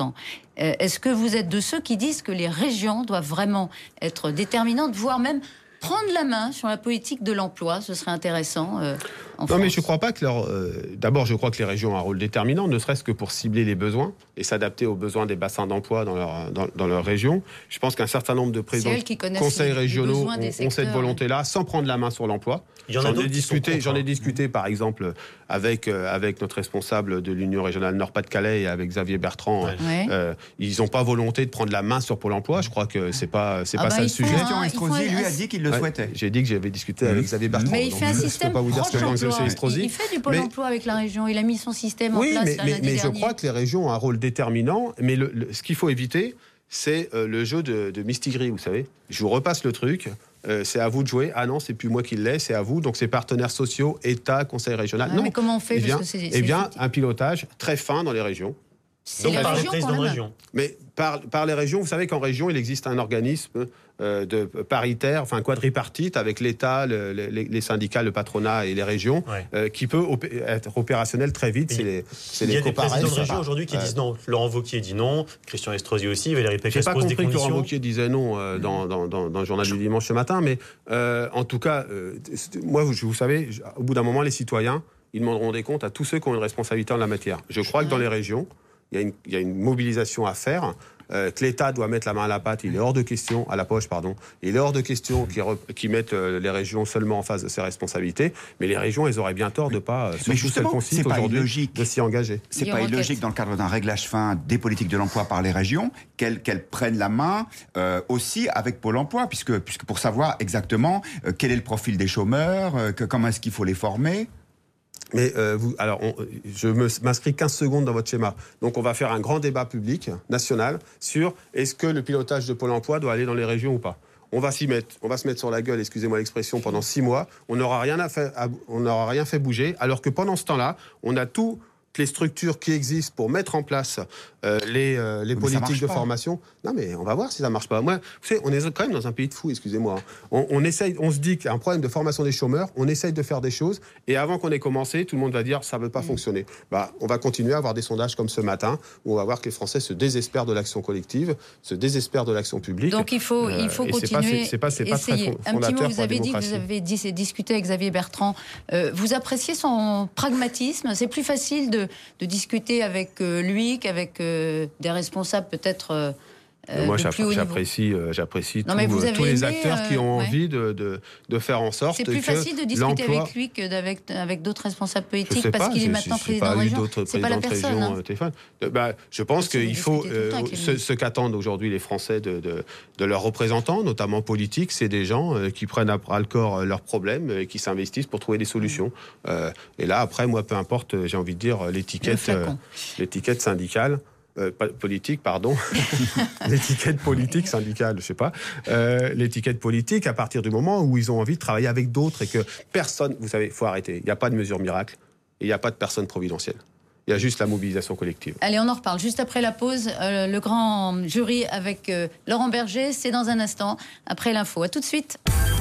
Euh, est-ce que vous êtes de ceux qui disent que les régions doivent vraiment être déterminantes, voire même prendre la main sur la politique de l'emploi? Ce serait intéressant euh, en Non, France. mais je ne crois pas que leur... Euh, d'abord, je crois que les régions ont un rôle déterminant, ne serait-ce que pour cibler les besoins et s'adapter aux besoins des bassins d'emploi dans leur, dans, dans leur région. Je pense qu'un certain nombre de présidents de conseils les, régionaux les ont, ont cette volonté-là, sans prendre la main sur l'emploi. Il y en a j'en ai discuté, j'en ai discuté, par exemple, avec, euh, avec notre responsable de l'Union régionale Nord-Pas-de-Calais et avec Xavier Bertrand. Ouais. Euh, euh, ils n'ont pas volonté de prendre la main sur Pôle emploi. Je crois que c'est pas, c'est ah pas bah ça le sujet. Christian Estrosi, lui, a dit qu'il le ouais, souhaitait. J'ai dit que j'avais discuté mmh. avec Xavier Bertrand. Mais il fait un système proche d'emploi. Il, il fait du Pôle mais, emploi avec la région. Il a mis son système oui, en place. Oui, mais, mais, mais je crois que les régions ont un rôle déterminant. Mais le, le, ce qu'il faut éviter, c'est euh, le jeu de, de mistigris, vous savez. Je vous repasse le truc. Euh, c'est à vous de jouer. Ah non, c'est plus moi qui l'ai, c'est à vous. Donc c'est partenaires sociaux, État, Conseil régional. Ouais, non. Mais comment on fait? Eh bien, parce que c'est, eh bien un pilotage très fin dans les régions. C'est Donc les par les régions présidents de région. Mais par, par les régions, vous savez qu'en région, il existe un organisme euh, de paritaire, enfin quadripartite, avec l'État, le, les, les syndicats, le patronat et les régions, ouais. euh, qui peut opé- être opérationnel très vite. C'est les, c'est il y les a des présidents de région va. aujourd'hui qui euh, disent non. Laurent Wauquiez dit non, Christian Estrosi aussi, Valérie Pécresse pose des conditions. J'ai pas compris que Laurent Wauquiez disait non euh, dans, dans, dans, dans le journal du dimanche ce matin, mais euh, en tout cas, euh, moi, vous, vous savez, au bout d'un moment, les citoyens, ils demanderont des comptes à tous ceux qui ont une responsabilité en la matière. Je crois que dans les régions, il y a une, il y a une mobilisation à faire, euh, que l'État doit mettre la main à la pâte, il est hors de question, à la poche, pardon, il est hors de question qu'ils qui mettent euh, les régions seulement en face de ses responsabilités, mais les régions, elles auraient bien tort de ne pas, euh, surtout celles qu'on cite aujourd'hui, de s'y engager. C'est pas illogique dans le cadre d'un réglage fin des politiques de l'emploi par les régions, qu'elles, qu'elles prennent la main euh, aussi avec Pôle emploi, puisque, puisque pour savoir exactement euh, quel est le profil des chômeurs, euh, que, comment est-ce qu'il faut les former. Mais euh, vous, alors, on, je me, m'inscris quinze secondes dans votre schéma. Donc, on va faire un grand débat public, national, sur est-ce que le pilotage de Pôle emploi doit aller dans les régions ou pas. On va s'y mettre, on va se mettre sur la gueule, excusez-moi l'expression, pendant six mois. On n'aura rien à fait, à, on n'aura rien fait bouger, alors que pendant ce temps-là, on a tout les structures qui existent pour mettre en place euh, les, euh, les politiques de pas. formation. Non, mais on va voir si ça marche pas. Moi, vous savez, on est quand même dans un pays de fous, excusez-moi. On, on essaye, on se dit qu'il y a un problème de formation des chômeurs, on essaye de faire des choses, et avant qu'on ait commencé, tout le monde va dire ça ne veut pas mmh. fonctionner. Bah, on va continuer à avoir des sondages comme ce matin, où on va voir que les Français se désespèrent de l'action collective, se désespèrent de l'action publique. Donc il faut, euh, il faut continuer. C'est pas, c'est pas, c'est pas très fondateur. Un petit mot, vous avez dit que vous démocratie. avez dit, discuté avec Xavier Bertrand. Euh, vous appréciez son pragmatisme. C'est plus facile de, de discuter avec euh, lui qu'avec euh, des responsables peut-être. Euh, Euh, Moi, j'apprécie, euh, j'apprécie non, tout, euh, tous les aimé, acteurs euh, qui ont ouais. envie de, de, de faire en sorte que c'est plus que facile de discuter avec lui que d'avec avec d'autres responsables politiques parce pas, qu'il est maintenant président de région. C'est pas la personne. Hein. Téléphone. Bah, je pense qu'il faut euh, ce, ce qu'attendent aujourd'hui les Français de, de, de leurs représentants, notamment politiques, c'est des gens euh, qui prennent à bras le corps leurs problèmes et qui s'investissent pour trouver des solutions. Euh, et là, après, moi, peu importe, j'ai envie de dire l'étiquette, euh, l'étiquette syndicale. Euh, politique, pardon, l'étiquette politique syndicale, je sais pas, euh, l'étiquette politique à partir du moment où ils ont envie de travailler avec d'autres et que personne, vous savez, il faut arrêter, il n'y a pas de mesure miracle et il n'y a pas de personne providentielle. Il y a juste la mobilisation collective. Allez, on en reparle juste après la pause. Euh, le grand jury avec euh, Laurent Berger, c'est dans un instant, après l'info. À tout de suite.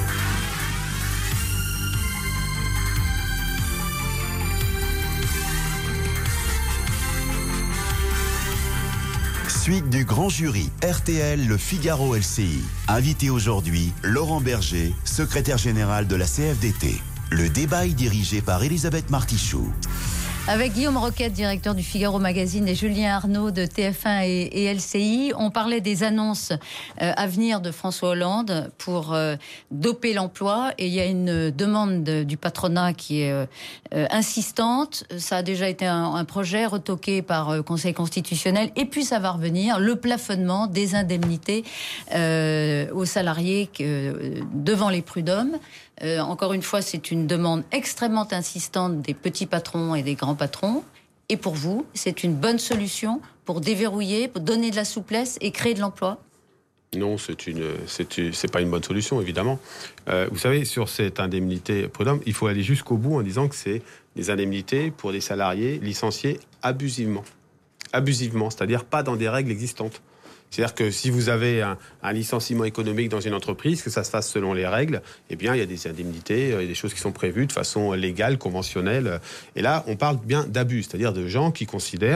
Suite du grand jury R T L Le Figaro L C I. Invité aujourd'hui, Laurent Berger, secrétaire général de la C F D T. Le débat est dirigé par Elisabeth Martichoux. Avec Guillaume Roquette, directeur du Figaro Magazine, et Julien Arnaud de T F un et, et L C I, on parlait des annonces euh, à venir de François Hollande pour euh, doper l'emploi. Et il y a une demande de, du patronat qui est euh, euh, insistante. Ça a déjà été un, un projet retoqué par le euh, Conseil constitutionnel. Et puis ça va revenir, le plafonnement des indemnités euh, aux salariés euh, devant les prud'hommes. Euh, encore une fois, c'est une demande extrêmement insistante des petits patrons et des grands patrons. Et pour vous, c'est une bonne solution pour déverrouiller, pour donner de la souplesse et créer de l'emploi ? Non, c'est une, c'est, une, c'est pas une bonne solution, évidemment. Euh, vous savez, sur cette indemnité prud'homme, il faut aller jusqu'au bout en disant que c'est des indemnités pour des salariés licenciés abusivement. Abusivement, c'est-à-dire pas dans des règles existantes. C'est-à-dire que si vous avez un, un licenciement économique dans une entreprise, que ça se fasse selon les règles, eh bien, il y a des indemnités, il y a des choses qui sont prévues de façon légale, conventionnelle. Et là, on parle bien d'abus, c'est-à-dire de gens qui considèrent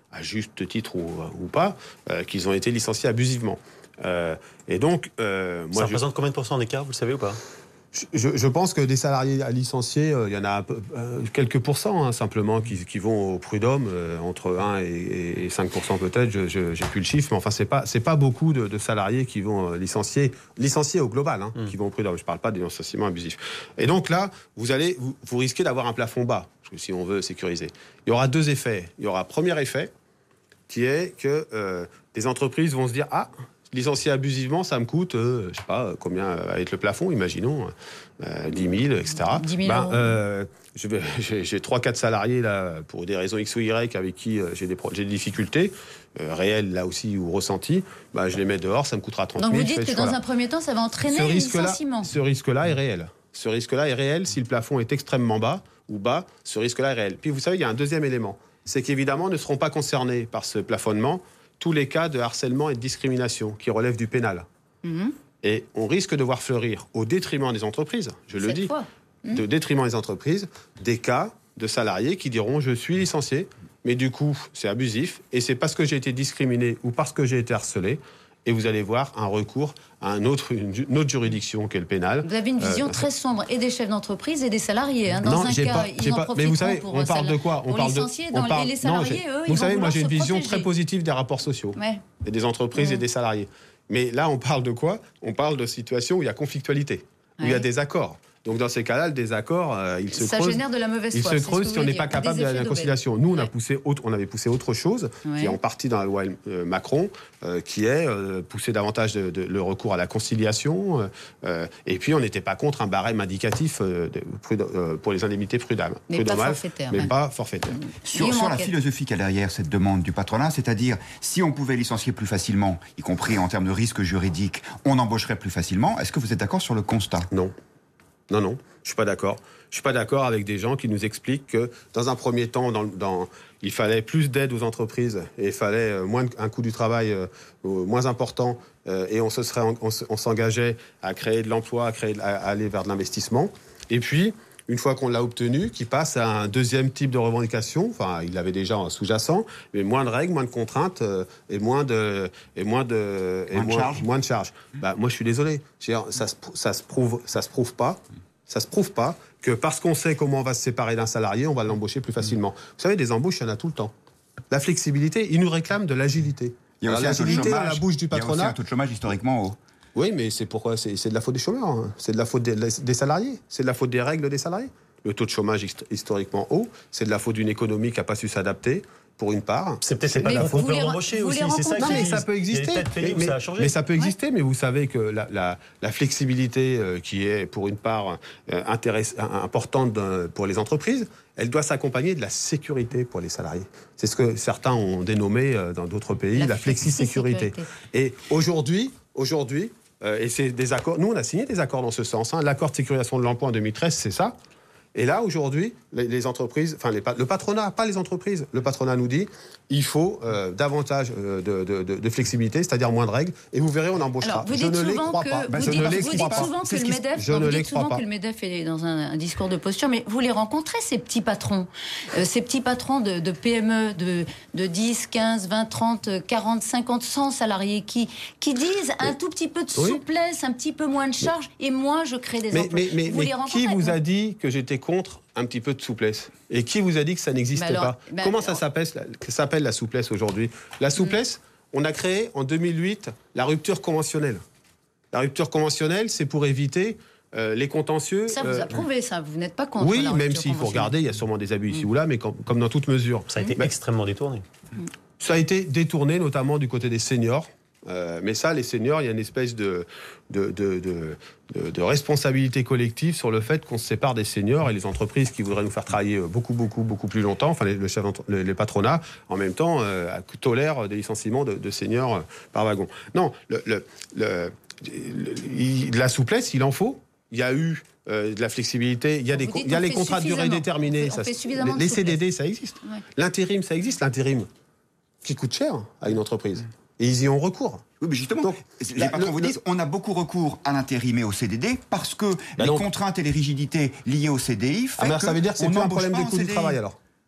à juste titre ou, ou pas, euh, qu'ils ont été licenciés abusivement. Euh, et donc, euh, moi, ça représente je... combien de pourcents d'écart, vous le savez ou pas? Je, je pense que des salariés à licencier, euh, il y en a peu, euh, quelques pourcents hein, simplement qui, qui vont au prud'homme, euh, entre un et, et cinq pour cent peut-être, je, je, j'ai plus le chiffre, mais enfin c'est pas, c'est pas beaucoup de, de salariés qui vont euh, licencier, licencier au global, hein, mmh. qui vont au prud'homme, je parle pas des licenciements abusifs. Et donc là, vous, allez, vous, vous risquez d'avoir un plafond bas, parce que si on veut sécuriser. Il y aura deux effets. Il y aura un premier effet, qui est que euh, des entreprises vont se dire « Ah !» licencier abusivement, ça me coûte, euh, je sais pas combien va être le plafond, imaginons, euh, dix mille, et cetera. dix mille ben, euros. Euh, je vais, j'ai, j'ai trois quatre salariés, là, pour des raisons X ou Y, avec qui euh, j'ai, des pro- j'ai des difficultés, euh, réelles, là aussi, ou ressenties. Ben, je les mets dehors, ça me coûtera trente mille. Donc vous dites fais, que dans voilà. un premier temps, ça va entraîner ce un risque-là, licenciement. ce risque-là est réel. Ce risque-là est réel si le plafond est extrêmement bas ou bas, ce risque-là est réel. Puis vous savez, il y a un deuxième élément. C'est qu'évidemment, ne seront pas concernés par ce plafonnement tous les cas de harcèlement et de discrimination qui relèvent du pénal. Mmh. Et on risque de voir fleurir, au détriment des entreprises, je le Cette dis, fois. Mmh. de détriment des entreprises, des cas de salariés qui diront « je suis licencié, mais du coup, c'est abusif, et c'est parce que j'ai été discriminé ou parce que j'ai été harcelé ». Et vous allez voir un recours à un autre, une autre juridiction qu'est le pénal. Vous avez une vision euh, très sombre et des chefs d'entreprise et des salariés. Hein. Dans non, un j'ai cas, pas, ils j'ai en pas, profiteront mais vous savez, pour on parle de quoi On pour parle de, licencier. on Dans parle, les salariés, non, eux, vous ils savez, vont moi j'ai une se vision protéger. très positive des rapports sociaux ouais. et des entreprises ouais. et des salariés. Mais là, on parle de quoi On parle de situations où il y a conflictualité, où ouais. il y a des accords. Donc dans ces cas-là, le désaccord, euh, il se ça creuse. génère de la mauvaise il foi. Il se creuse si on n'est pas capable de la conciliation. Nous, on, ouais. a poussé autre, on avait poussé autre chose, ouais. qui est en partie dans la loi euh, Macron, euh, qui est euh, pousser davantage de, de, le recours à la conciliation. Euh, et puis, on n'était pas contre un barème indicatif euh, de, euh, pour les indemnités prud'homales. Mais pas forfaitaire. Mais ouais. pas forfaitaire. Sur, sur la philosophie qu'il y a derrière cette demande du patronat, c'est-à-dire si on pouvait licencier plus facilement, y compris en termes de risque juridique, on embaucherait plus facilement. Est-ce que vous êtes d'accord sur le constat ? Non. Non, non, je suis pas d'accord. Je suis pas d'accord avec des gens qui nous expliquent que, dans un premier temps, dans, dans, il fallait plus d'aide aux entreprises et il fallait moins de, un coût du travail euh, moins important euh, et on se serait, on, on s'engageait à créer de l'emploi, à créer, à, à aller vers de l'investissement. Et puis, une fois qu'on l'a obtenu, qui passe à un deuxième type de revendication. Enfin, il avait déjà un sous-jacent, mais moins de règles, moins de contraintes euh, et moins de et moins de et moins, moins, de charges. moins de charges. Bah, moi, je suis désolé. Je veux dire, ça se ça se prouve ça se prouve pas. Ça se prouve pas que parce qu'on sait comment on va se séparer d'un salarié, on va l'embaucher plus facilement. Vous savez, des embauches, il y en a tout le temps. La flexibilité, ils nous réclament de l'agilité. Il y a aussi Alors, l'agilité dans la bouche du patronat. Il y a aussi un taux de chômage historiquement haut. Oui, mais c'est pourquoi c'est, c'est de la faute des chômeurs, hein. C'est de la faute des, des salariés, c'est de la faute des règles des salariés. Le taux de chômage historiquement haut, c'est de la faute d'une économie qui n'a pas su s'adapter. Pour une part, c'est peut-être c'est pas la faute de l'embaucher aussi. C'est ça non, qui mais ça peut exister. Mais, mais, ça a changé. mais ça peut exister. Ouais. Mais vous savez que la, la, la flexibilité euh, qui est pour une part euh, intéress- importante pour les entreprises, elle doit s'accompagner de la sécurité pour les salariés. C'est ce que certains ont dénommé euh, dans d'autres pays la, la flexi-sécurité. Et aujourd'hui, aujourd'hui, euh, et c'est des accords. Nous, on a signé des accords dans ce sens. Hein. L'accord de sécurisation de l'emploi en deux mille treize, c'est ça. Et là, aujourd'hui, les, les entreprises, enfin les, le patronat, pas les entreprises, le patronat nous dit il faut euh, davantage euh, de, de, de, de flexibilité, c'est-à-dire moins de règles, et vous verrez, on embauchera. Alors, vous je dites ne les souvent crois que, pas. Vous je dites, ne les vous crois dites pas. souvent que le MEDEF, je vous ne dites les souvent crois pas. que le MEDEF est dans un, un discours de posture, mais vous les rencontrez, ces petits patrons, euh, ces petits patrons de, de P M E de, de dix, quinze, vingt, trente, quarante, cinquante, cent salariés qui, qui disent mais, un tout petit peu de oui. souplesse, un petit peu moins de charge, et moi, je crée des mais, emplois. Mais, mais, vous mais les qui vous non a dit que j'étais contre un petit peu de souplesse? Et qui vous a dit que ça n'existait alors, pas bah, Comment alors... ça s'appelle, ça s'appelle la souplesse aujourd'hui? La souplesse, mmh. on a créé en deux mille huit la rupture conventionnelle. La rupture conventionnelle, c'est pour éviter euh, les contentieux. Ça vous euh... approuvez, ça? Vous n'êtes pas contre Oui, la même s'il faut regarder, il y a sûrement des abus ici mmh. ou là, mais comme, comme dans toute mesure. Ça a été mais, extrêmement détourné. Mmh. Ça a été détourné, notamment du côté des seniors. Euh, mais ça, les seniors, il y a une espèce de, de, de, de, de, de responsabilité collective sur le fait qu'on se sépare des seniors et les entreprises qui voudraient nous faire travailler beaucoup, beaucoup, beaucoup plus longtemps, enfin les, le chef, les, les patronats, en même temps, euh, tolèrent des licenciements de, de seniors euh, par wagon. Non, le, le, le, le, il, la souplesse, il en faut. Il y a eu euh, de la flexibilité, il y a, des, il y a les contrats de durée déterminée. On fait, on ça, fait les, les C D D, ça existe. Ouais. L'intérim, ça existe, l'intérim, qui coûte cher à une entreprise. Et ils y ont recours. Oui, mais justement, donc, les patrons le, vous disent, le... on a beaucoup recours à l'intérim et au C D D parce que bah les donc, contraintes et les rigidités liées au C D I fait ah, que ça veut dire que c'est pas un problème pas de coût du travail alors.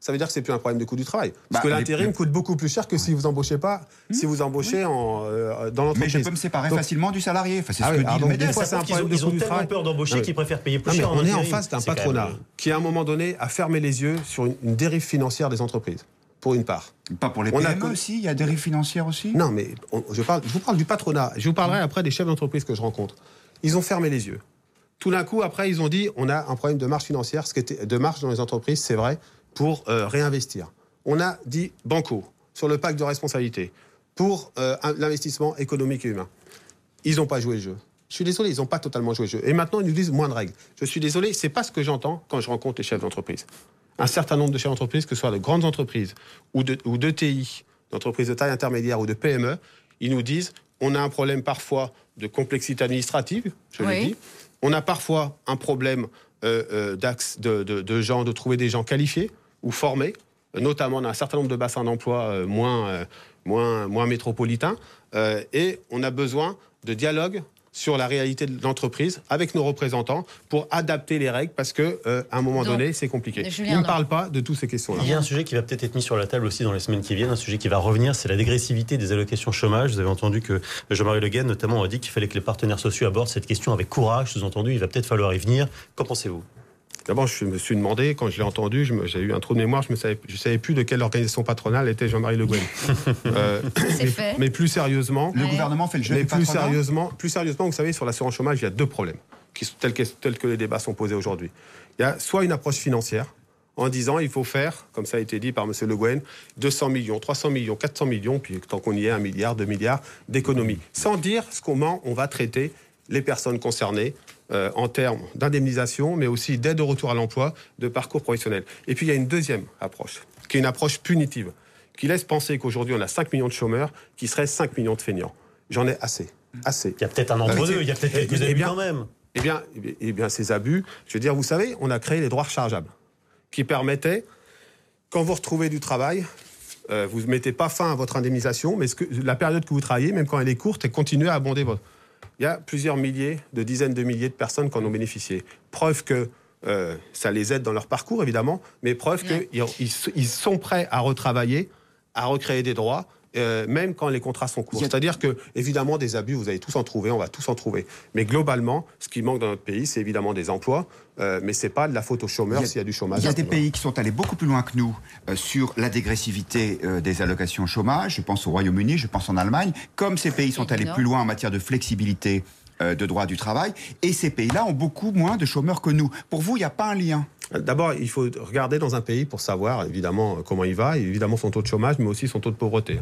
ça veut dire que c'est plus un problème de coût du travail. Parce bah, que l'intérim les... coûte beaucoup plus cher que si vous embauchez pas, mmh. si vous embauchez oui. en, euh, dans l'entreprise. Mais je peux me séparer donc, facilement du salarié. Enfin, c'est ah ce oui, que dit le MEDEF. Des fois, c'est un problème de ils ont coût du tellement travail. peur d'embaucher oui. qu'ils préfèrent payer plus non, cher. On en est en intérim. face d'un c'est patronat même... qui, à un moment donné, a fermé les yeux sur une, une dérive financière des entreprises. Pour une part. Pas pour les P M E a... aussi, il y a des dérives financières aussi. Non, mais on, je, parle, je vous parle du patronat. Je vous parlerai après des chefs d'entreprise que je rencontre. Ils ont fermé les yeux. Tout d'un coup, après, ils ont dit on a un problème de marge financière, ce qui était de marge dans les entreprises, c'est vrai, pour euh, réinvestir. On a dit banco sur le pacte de responsabilité pour euh, l'investissement économique et humain. Ils n'ont pas joué le jeu. Je suis désolé, ils n'ont pas totalement joué le jeu. Et maintenant, ils nous disent moins de règles. Je suis désolé, c'est pas ce que j'entends quand je rencontre les chefs d'entreprise. Un certain nombre de chefs d'entreprise, que ce soit de grandes entreprises ou de, ou de T I, d'entreprises de taille intermédiaire ou de P M E, ils nous disent on a un problème parfois de complexité administrative, je oui. l'ai dit. On a parfois un problème euh, euh, d'axe de, de, de gens, de trouver des gens qualifiés ou formés, notamment dans un certain nombre de bassins d'emploi euh, moins, euh, moins, moins métropolitains. Euh, et on a besoin de dialogue sur la réalité de l'entreprise avec nos représentants pour adapter les règles parce qu'à euh, un moment Donc, donné, c'est compliqué. Julien, Ils ne parlent pas de toutes ces questions-là. Il y a un sujet qui va peut-être être mis sur la table aussi dans les semaines qui viennent, un sujet qui va revenir, c'est la dégressivité des allocations chômage. Vous avez entendu que Jean-Marie Le Guen, notamment, a dit qu'il fallait que les partenaires sociaux abordent cette question avec courage. Sous-entendu, il va peut-être falloir y venir. Qu'en pensez-vous ? D'abord, je me suis demandé, quand je l'ai entendu, je me, j'ai eu un trou de mémoire, je ne savais, je savais plus de quelle organisation patronale était Jean-Marie Le Guen. euh, C'est mais, fait. mais plus sérieusement... Le ouais. gouvernement fait le jeu mais du plus patronat. sérieusement, plus sérieusement, vous savez, sur l'assurance chômage, il y a deux problèmes, qui, tels, que, tels que les débats sont posés aujourd'hui. Il y a soit une approche financière, en disant il faut faire, comme ça a été dit par M. Le Guen, deux cents millions, trois cents millions, quatre cents millions, puis tant qu'on y est, un milliard, deux milliards d'économies. Sans dire comment on va traiter les personnes concernées, Euh, en termes d'indemnisation, mais aussi d'aide au retour à l'emploi, de parcours professionnel. Et puis il y a une deuxième approche, qui est une approche punitive, qui laisse penser qu'aujourd'hui on a cinq millions de chômeurs, qui seraient cinq millions de feignants. J'en ai assez, assez. Il y a peut-être un entre-deux, il y a peut-être quelques abus quand même. Eh bien, eh bien, ces abus, je veux dire, vous savez, on a créé les droits rechargeables, qui permettaient, quand vous retrouvez du travail, euh, vous ne mettez pas fin à votre indemnisation, mais ce que, la période que vous travaillez, même quand elle est courte, et continuez à abonder votre... Il y a plusieurs milliers, de dizaines de milliers de personnes qui en ont bénéficié. Preuve que euh, ça les aide dans leur parcours, évidemment, mais preuve ouais. qu'ils ils sont prêts à retravailler, à recréer des droits, euh, même quand les contrats sont courts. C'est-à-dire que, évidemment, des abus, vous allez tous en trouver, on va tous en trouver. Mais globalement, ce qui manque dans notre pays, c'est évidemment des emplois, euh, mais c'est pas de la faute aux chômeurs s'il y a du chômage. Il y a des pays qui sont allés beaucoup plus loin que nous euh, sur la dégressivité euh, des allocations chômage. Je pense au Royaume-Uni, je pense en Allemagne. Comme ces pays sont allés plus loin en matière de flexibilité euh, de droit du travail, et ces pays-là ont beaucoup moins de chômeurs que nous. Pour vous, il n'y a pas un lien ? D'abord, il faut regarder dans un pays pour savoir, évidemment, comment il va, et évidemment son taux de chômage, mais aussi son taux de pauvreté.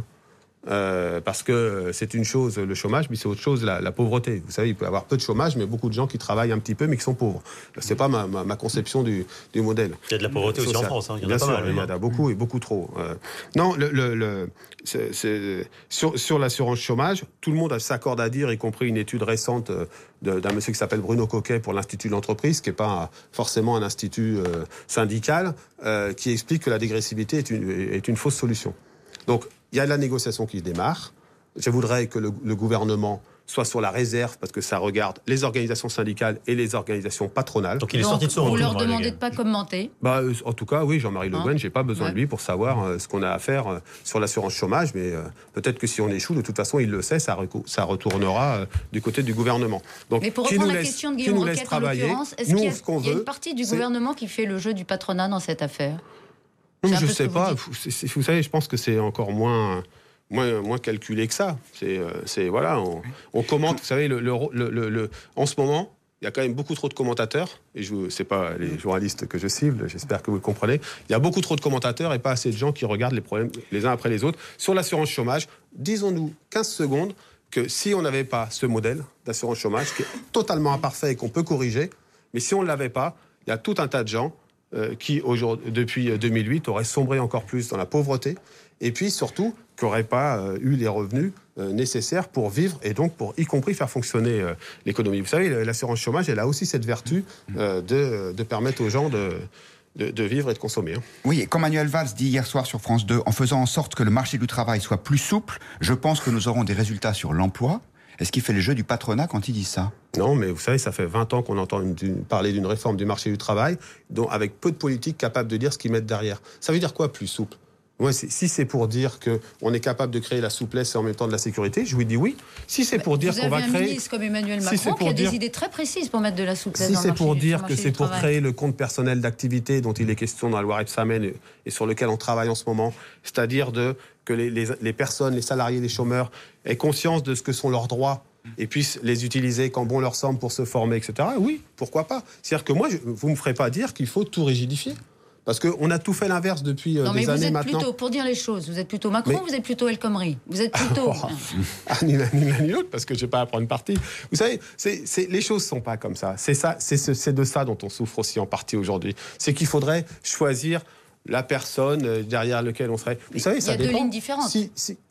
Euh, parce que c'est une chose le chômage, mais c'est autre chose la, la pauvreté. Vous savez, il peut y avoir peu de chômage, mais beaucoup de gens qui travaillent un petit peu, mais qui sont pauvres. C'est pas ma, ma, ma conception du, du modèle. Il y a de la pauvreté aussi en France. Hein. Il y en Bien a pas sûr, mal, il y en a beaucoup et beaucoup trop. Euh, non, le, le, le, c'est, c'est, sur, sur l'assurance chômage, tout le monde s'accorde à dire, y compris une étude récente de, d'un monsieur qui s'appelle Bruno Coquet pour l'Institut de l'entreprise, qui n'est pas forcément un institut euh, syndical, euh, qui explique que la dégressivité est une, est une fausse solution. Donc, il y a la négociation qui démarre. Je voudrais que le, le gouvernement soit sur la réserve, parce que ça regarde les organisations syndicales et les organisations patronales. Donc il est Donc, sorti de son vous retour, leur demandez de ne pas commenter. Bah, euh, en tout cas, oui, Jean-Marie Le Guen, hein j'ai pas besoin ouais. de lui pour savoir euh, ce qu'on a à faire euh, sur l'assurance chômage, mais euh, peut-être que si on échoue, de toute façon, il le sait, ça, recou- ça retournera euh, du côté du gouvernement. Donc, mais pour qui reprendre nous la laisse, question de qui Guillaume nous laisse Roquette, en travailler, l'occurrence, est-ce nous, qu'il y a, ce qu'on il y a veut, une partie du c'est... gouvernement qui fait le jeu du patronat dans cette affaire ? Non, je ne sais pas. Vous, vous savez, je pense que c'est encore moins... Moins, moins calculé que ça. C'est, euh, c'est voilà, on, on commente. Vous savez, le, le, le, le, en ce moment, il y a quand même beaucoup trop de commentateurs. Et je, c'est pas les journalistes que je cible. J'espère que vous le comprenez. Il y a beaucoup trop de commentateurs et pas assez de gens qui regardent les problèmes les uns après les autres. Sur l'assurance chômage, disons-nous quinze secondes que si on n'avait pas ce modèle d'assurance chômage qui est totalement imparfait et qu'on peut corriger, mais si on ne l'avait pas, il y a tout un tas de gens euh, qui, aujourd'hui, depuis deux mille huit, auraient sombré encore plus dans la pauvreté. Et puis surtout, qui n'auraient pas euh, eu les revenus euh, nécessaires pour vivre et donc pour y compris faire fonctionner euh, l'économie. Vous savez, l'assurance chômage, elle a aussi cette vertu euh, de, de permettre aux gens de, de, de vivre et de consommer. Hein. Oui, et comme Manuel Valls dit hier soir sur France deux, en faisant en sorte que le marché du travail soit plus souple, je pense que nous aurons des résultats sur l'emploi. Est-ce qu'il fait le jeu du patronat quand il dit ça ? Non, mais vous savez, ça fait vingt ans qu'on entend une, d'une, parler d'une réforme du marché du travail, dont, avec peu de politiques capables de dire ce qu'ils mettent derrière. Ça veut dire quoi, plus souple ? Ouais, c'est, si c'est pour dire qu'on est capable de créer la souplesse et en même temps de la sécurité, je vous dis oui. Si c'est pour dire vous qu'on va avez un créer... ministre comme Emmanuel Macron si qui a dire... des idées très précises pour mettre de la souplesse si dans le marché. Si c'est pour dire que c'est pour travail. créer le compte personnel d'activité dont il est question dans la loi Rebsamen et, et sur lequel on travaille en ce moment, c'est-à-dire de, que les, les, les personnes, les salariés, les chômeurs aient conscience de ce que sont leurs droits et puissent les utiliser quand bon leur semble pour se former, et cetera. Oui, pourquoi pas ? C'est-à-dire que moi, je, vous ne me ferez pas dire qu'il faut tout rigidifier. Parce qu'on a tout fait l'inverse depuis euh, non, mais des vous années êtes maintenant. Plutôt, pour dire les choses, vous êtes plutôt Macron mais... ou vous êtes plutôt El Khomri ? Vous êtes plutôt... ah, ni l'un ni l'un ni l'autre, parce que je n'ai pas à prendre parti. Vous savez, c'est, c'est, les choses ne sont pas comme ça. C'est, ça c'est, ce, c'est de ça dont on souffre aussi en partie aujourd'hui. C'est qu'il faudrait choisir la personne derrière laquelle on serait... Vous savez, ça il y a dépend. deux lignes différentes. Si, si...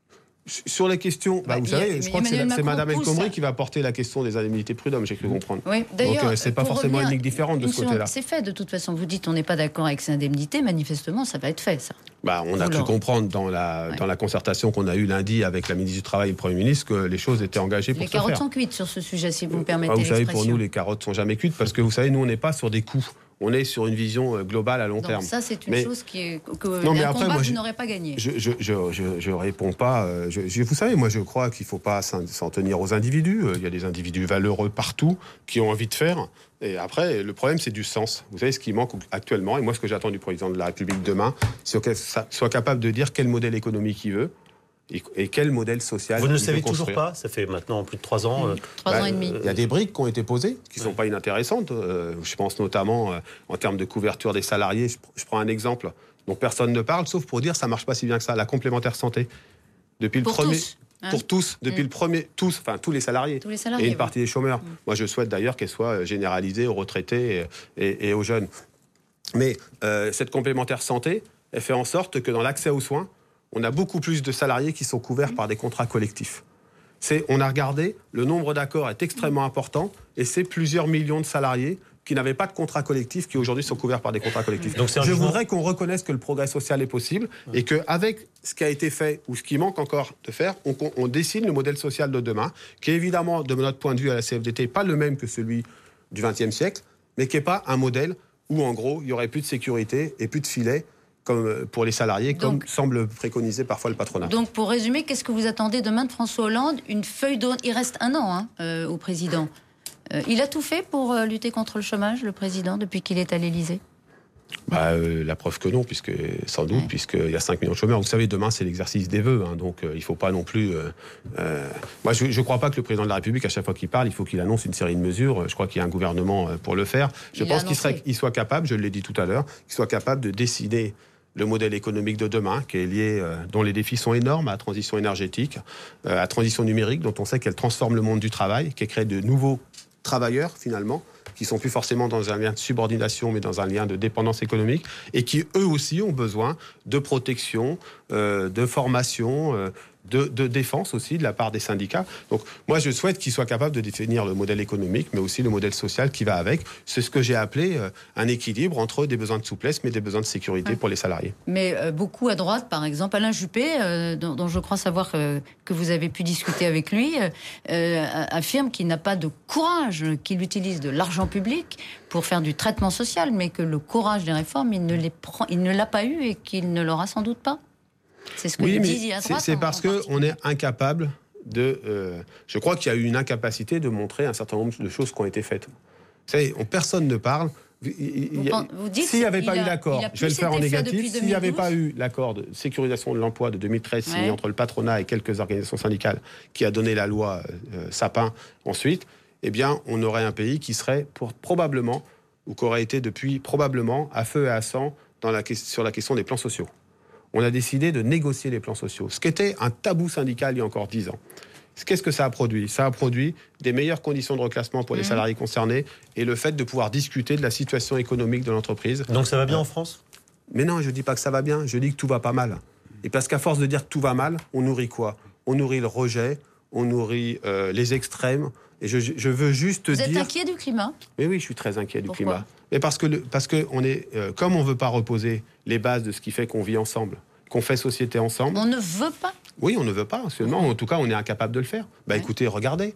Sur les questions, bah, bah, vous a, savez, je crois que c'est, c'est Mme El Khomri qui va porter la question des indemnités prud'hommes, j'ai cru comprendre. Oui, d'ailleurs, donc euh, c'est pas forcément revenir, une ligne différente de ce côté-là. C'est fait de toute façon. Vous dites on n'est pas d'accord avec ces indemnités, manifestement ça va être fait ça. Bah, on a cru comprendre dans la, ouais. dans la concertation qu'on a eue lundi avec la ministre du Travail et le Premier ministre que les choses étaient engagées pour les se faire. Les carottes sont cuites sur ce sujet, si vous me permettez ah, vous savez, l'expression. pour nous, les carottes sont jamais cuites parce que vous savez, nous, on n'est pas sur des coûts. On est sur une vision globale à long Donc terme. Ça, c'est une mais, chose qui est, que non, mais un après, combat moi, je n'aurais pas gagné. Je, je, je, je, je réponds pas. Je, je, vous savez, moi, je crois qu'il ne faut pas s'en tenir aux individus. Il y a des individus valeureux partout qui ont envie de faire. Et après, le problème, c'est du sens. Vous savez, ce qui manque actuellement, et moi, ce que j'attends du président de la République demain, c'est qu'il soit capable de dire quel modèle économique il veut. Et quel modèle social vous ne le savez toujours pas, ça fait maintenant plus de trois ans. Trois bah, ans et demi. Il y a des briques qui ont été posées, qui ne sont ouais. pas inintéressantes. Euh, je pense notamment euh, en termes de couverture des salariés. Je, je prends un exemple dont personne ne parle, sauf pour dire que ça ne marche pas si bien que ça, la complémentaire santé. Depuis pour le premier, tous. Hein pour tous, depuis mmh. le premier, tous, enfin tous les salariés, tous les salariés et une ouais. partie des chômeurs. Mmh. Moi, je souhaite d'ailleurs qu'elle soit généralisée aux retraités et, et, et aux jeunes. Mais euh, cette complémentaire santé, elle fait en sorte que dans l'accès aux soins, on a beaucoup plus de salariés qui sont couverts par des contrats collectifs. C'est, on a regardé, le nombre d'accords est extrêmement important et c'est plusieurs millions de salariés qui n'avaient pas de contrat collectif qui aujourd'hui sont couverts par des contrats collectifs. Donc je jugement... voudrais qu'on reconnaisse que le progrès social est possible et qu'avec ce qui a été fait ou ce qui manque encore de faire, on, on dessine le modèle social de demain qui est évidemment, de notre point de vue à la C F D T, pas le même que celui du vingtième siècle, mais qui n'est pas un modèle où en gros il n'y aurait plus de sécurité et plus de filets comme pour les salariés, donc, comme semble préconiser parfois le patronat. Donc, pour résumer, qu'est-ce que vous attendez demain de François Hollande ? Une feuille d'eau. Il reste un an hein, euh, au président. Euh, il a tout fait pour euh, lutter contre le chômage, le président, depuis qu'il est à l'Élysée ? Bah, euh, la preuve que non, puisque, sans doute, ouais. puisqu'il y a cinq millions de chômeurs. Vous savez, demain, c'est l'exercice des vœux, hein, donc euh, il ne faut pas non plus... Euh, euh, moi, je ne crois pas que le président de la République, à chaque fois qu'il parle, il faut qu'il annonce une série de mesures. Je crois qu'il y a un gouvernement pour le faire. Je il pense qu'il serait, il soit capable, je l'ai dit tout à l'heure, qu'il soit capable de décider le modèle économique de demain, qui est lié, euh, dont les défis sont énormes à la transition énergétique, euh, à la transition numérique, dont on sait qu'elle transforme le monde du travail, qui crée de nouveaux travailleurs, finalement, qui sont plus forcément dans un lien de subordination, mais dans un lien de dépendance économique, et qui, eux aussi, ont besoin de protection, euh, de formation, euh, de, de défense aussi, de la part des syndicats. Donc, moi, je souhaite qu'ils soient capables de définir le modèle économique, mais aussi le modèle social qui va avec. C'est ce que j'ai appelé euh, un équilibre entre des besoins de souplesse, mais des besoins de sécurité ouais. pour les salariés. Mais euh, beaucoup à droite, par exemple, Alain Juppé, euh, dont, dont je crois savoir euh, que vous avez pu discuter avec lui, euh, affirme qu'il n'a pas de courage, qu'il utilise de l'argent public pour faire du traitement social, mais que le courage des réformes, il ne, les prend, il ne l'a pas eu et qu'il ne l'aura sans doute pas. C'est ce que oui, dit à droite. C'est, c'est parce qu'on est incapable de... Euh, je crois qu'il y a eu une incapacité de montrer un certain nombre de choses qui ont été faites. Vous savez, on, personne ne parle. Il, il, vous dites s'il n'y avait pas eu a, l'accord, je vais le faire en négatif, s'il n'y avait pas eu l'accord de sécurisation de l'emploi de deux mille treize signé ouais. entre le patronat et quelques organisations syndicales qui a donné la loi euh, Sapin ensuite, eh bien, on aurait un pays qui serait pour, probablement, ou qui aurait été depuis probablement à feu et à sang dans la, sur la question des plans sociaux. On a décidé de négocier les plans sociaux, ce qui était un tabou syndical il y a encore dix ans. Qu'est-ce que ça a produit ? Ça a produit des meilleures conditions de reclassement pour les mmh. salariés concernés et le fait de pouvoir discuter de la situation économique de l'entreprise. Donc ça va bien euh, en France ? Mais non, je ne dis pas que ça va bien, je dis que tout va pas mal. Et parce qu'à force de dire que tout va mal, on nourrit quoi ? On nourrit le rejet, on nourrit euh, les extrêmes. Et je, je veux juste Vous dire... Vous êtes inquiet du climat ? Mais oui, je suis très inquiet du Pourquoi ? climat. Mais parce que, le, parce que on est, euh, comme on ne veut pas reposer les bases de ce qui fait qu'on vit ensemble, qu'on fait société ensemble... On ne veut pas ? Oui, on ne veut pas, seulement, en tout cas, on est incapable de le faire. Bah ouais. Écoutez, regardez.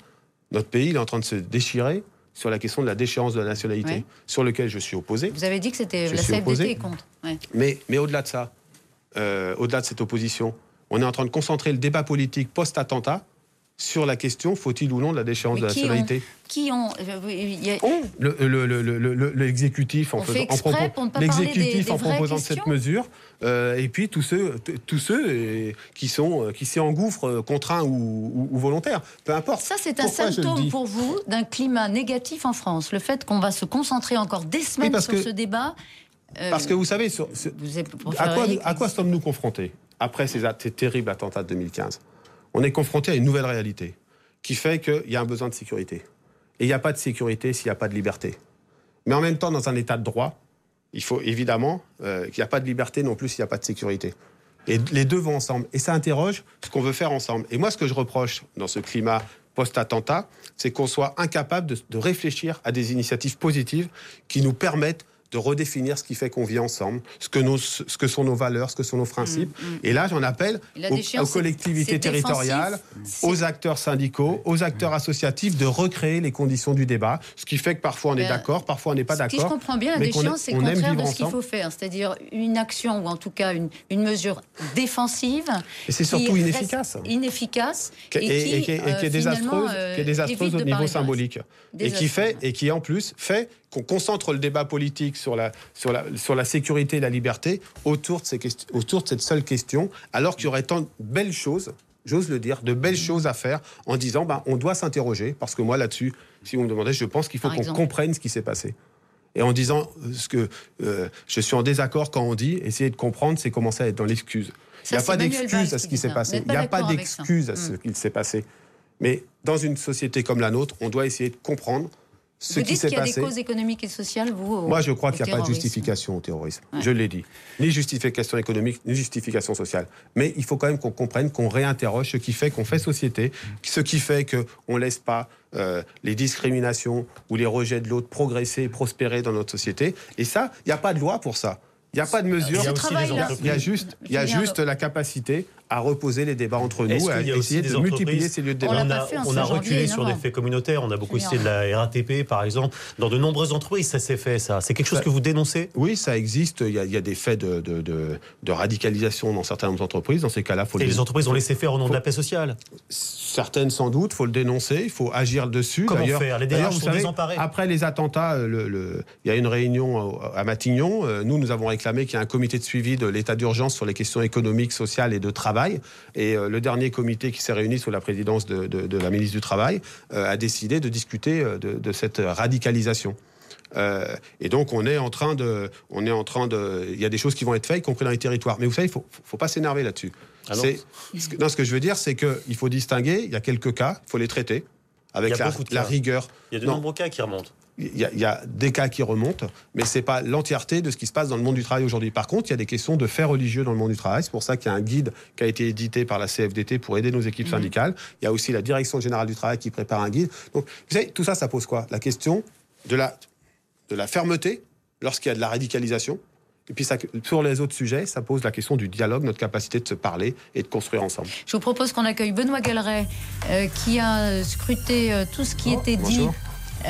Notre pays il est en train de se déchirer sur la question de la déchéance de la nationalité, ouais. sur lequel je suis opposé. Vous avez dit que c'était je la C F D T contre. Ouais. Mais, mais au-delà de ça, euh, au-delà de cette opposition, on est en train de concentrer le débat politique post-attentat sur la question, faut-il ou non, de la déchéance mais de la nationalité. Ont, qui ont il y a... on, le, le, le, le, le, L'exécutif en, on faisant, fait exprès en, propos, pour ne pas l'exécutif parler des, des en proposant questions. cette mesure, euh, et puis tous ceux, tous ceux qui, sont, qui s'y engouffrent, contraints ou, ou, ou volontaires, peu importe. Ça, c'est un Pourquoi symptôme pour vous d'un climat négatif en France. Le fait qu'on va se concentrer encore des semaines oui, sur que, ce débat. Euh, parce que vous savez, sur, sur, vous à quoi, à quoi sommes-nous confrontés après ces, ces terribles attentats de deux mille quinze? On est confrontés à une nouvelle réalité qui fait qu'il y a un besoin de sécurité. Et il n'y a pas de sécurité s'il n'y a pas de liberté. Mais en même temps, dans un état de droit, il faut évidemment euh, qu'il n'y a pas de liberté non plus s'il n'y a pas de sécurité. Et les deux vont ensemble. Et ça interroge ce qu'on veut faire ensemble. Et moi, ce que je reproche dans ce climat post-attentat, c'est qu'on soit incapable de, de réfléchir à des initiatives positives qui nous permettent de redéfinir ce qui fait qu'on vit ensemble, ce que, nos, ce que sont nos valeurs, ce que sont nos principes. Mmh, mmh. Et là, j'en appelle aux, aux collectivités c'est territoriales, c'est... aux acteurs syndicaux, aux acteurs associatifs de recréer les conditions du débat, ce qui fait que parfois on est ben, d'accord, parfois on n'est pas d'accord. Si je comprends bien, la déchéance, c'est le contraire de ce qu'il faut faire, c'est-à-dire une action, ou en tout cas une, une mesure défensive. Et c'est surtout inefficace. Inefficace. Et, et, et, et qui, euh, qui est désastreuse, euh, qui est désastreuse au niveau symbolique. Et qui, fait, et qui en plus fait qu'on concentre le débat politique sur la, sur la, sur la sécurité et la liberté autour de, ces questions, autour de cette seule question, alors qu'il y aurait tant de belles choses, j'ose le dire, de belles choses à faire en disant ben, on doit s'interroger, parce que moi là-dessus, si vous me demandez, je pense qu'il faut Par qu'on exemple. comprenne ce qui s'est passé. Et en disant ce que euh, je suis en désaccord quand on dit, essayer de comprendre, c'est commencer à être dans l'excuse. Il n'y a pas d'excuse à ce qui s'est passé. Il n'y a pas d'excuse à ce qui s'est passé. Mais dans une société comme la nôtre, on doit essayer de comprendre ce vous qui s'est passé. Vous dites qu'il y a passé. des causes économiques et sociales, vous au, Moi, je crois qu'il n'y a terrorisme. pas de justification au terrorisme. Ouais. Je l'ai dit. Ni justification économique, ni justification sociale. Mais il faut quand même qu'on comprenne, qu'on réinterroge ce qui fait qu'on fait société, ce qui fait qu'on ne laisse pas euh, les discriminations ou les rejets de l'autre progresser et prospérer dans notre société. Et ça, il n'y a pas de loi pour ça. Il n'y a pas de mesure. Il y a juste, il y a juste la capacité à reposer les débats entre nous, à essayer de multiplier ces lieux de débat. On a, on a reculé sur des faits communautaires, on a beaucoup cité de la R A T P par exemple. Dans de nombreuses entreprises, ça s'est fait, ça. C'est quelque chose ça, que vous dénoncez? Oui, ça existe. Il y a, il y a des faits de, de, de, de radicalisation dans certaines entreprises. Dans ces cas-là, faut Et le les entreprises ont laissé faire au nom faut, de la paix sociale? Certaines sans doute, il faut le dénoncer, il faut agir dessus. Comment faire? Les D R H sont savez, désemparés. Après les attentats, le, le, il y a une réunion à Matignon. Nous, nous avons réclamé qu'il y ait un comité de suivi de l'état d'urgence sur les questions économiques, sociales et de travail. Et le dernier comité qui s'est réuni sous la présidence de, de, de la ministre du Travail euh, a décidé de discuter de, de cette radicalisation. Euh, et donc on est en train de, on est en train de, il y a des choses qui vont être faites, y compris dans les territoires. Mais vous savez, il faut, faut pas s'énerver là-dessus. Ah non. C'est, ce que, non, ce que je veux dire, c'est qu'il faut distinguer. Il y a quelques cas, il faut les traiter avec la, la rigueur. Il y a de non. nombreux cas qui remontent. Il y, a, il y a des cas qui remontent, mais ce n'est pas l'entièreté de ce qui se passe dans le monde du travail aujourd'hui. Par contre, il y a des questions de faits religieux dans le monde du travail. C'est pour ça qu'il y a un guide qui a été édité par la C F D T pour aider nos équipes mmh. syndicales. Il y a aussi la Direction générale du travail qui prépare un guide. Donc, vous savez, tout ça, ça pose quoi? La question de la, de la fermeté lorsqu'il y a de la radicalisation. Et puis, ça, sur les autres sujets, ça pose la question du dialogue, notre capacité de se parler et de construire ensemble. Je vous propose qu'on accueille Benoît Galleret, euh, qui a scruté euh, tout ce qui oh, était bonjour. dit...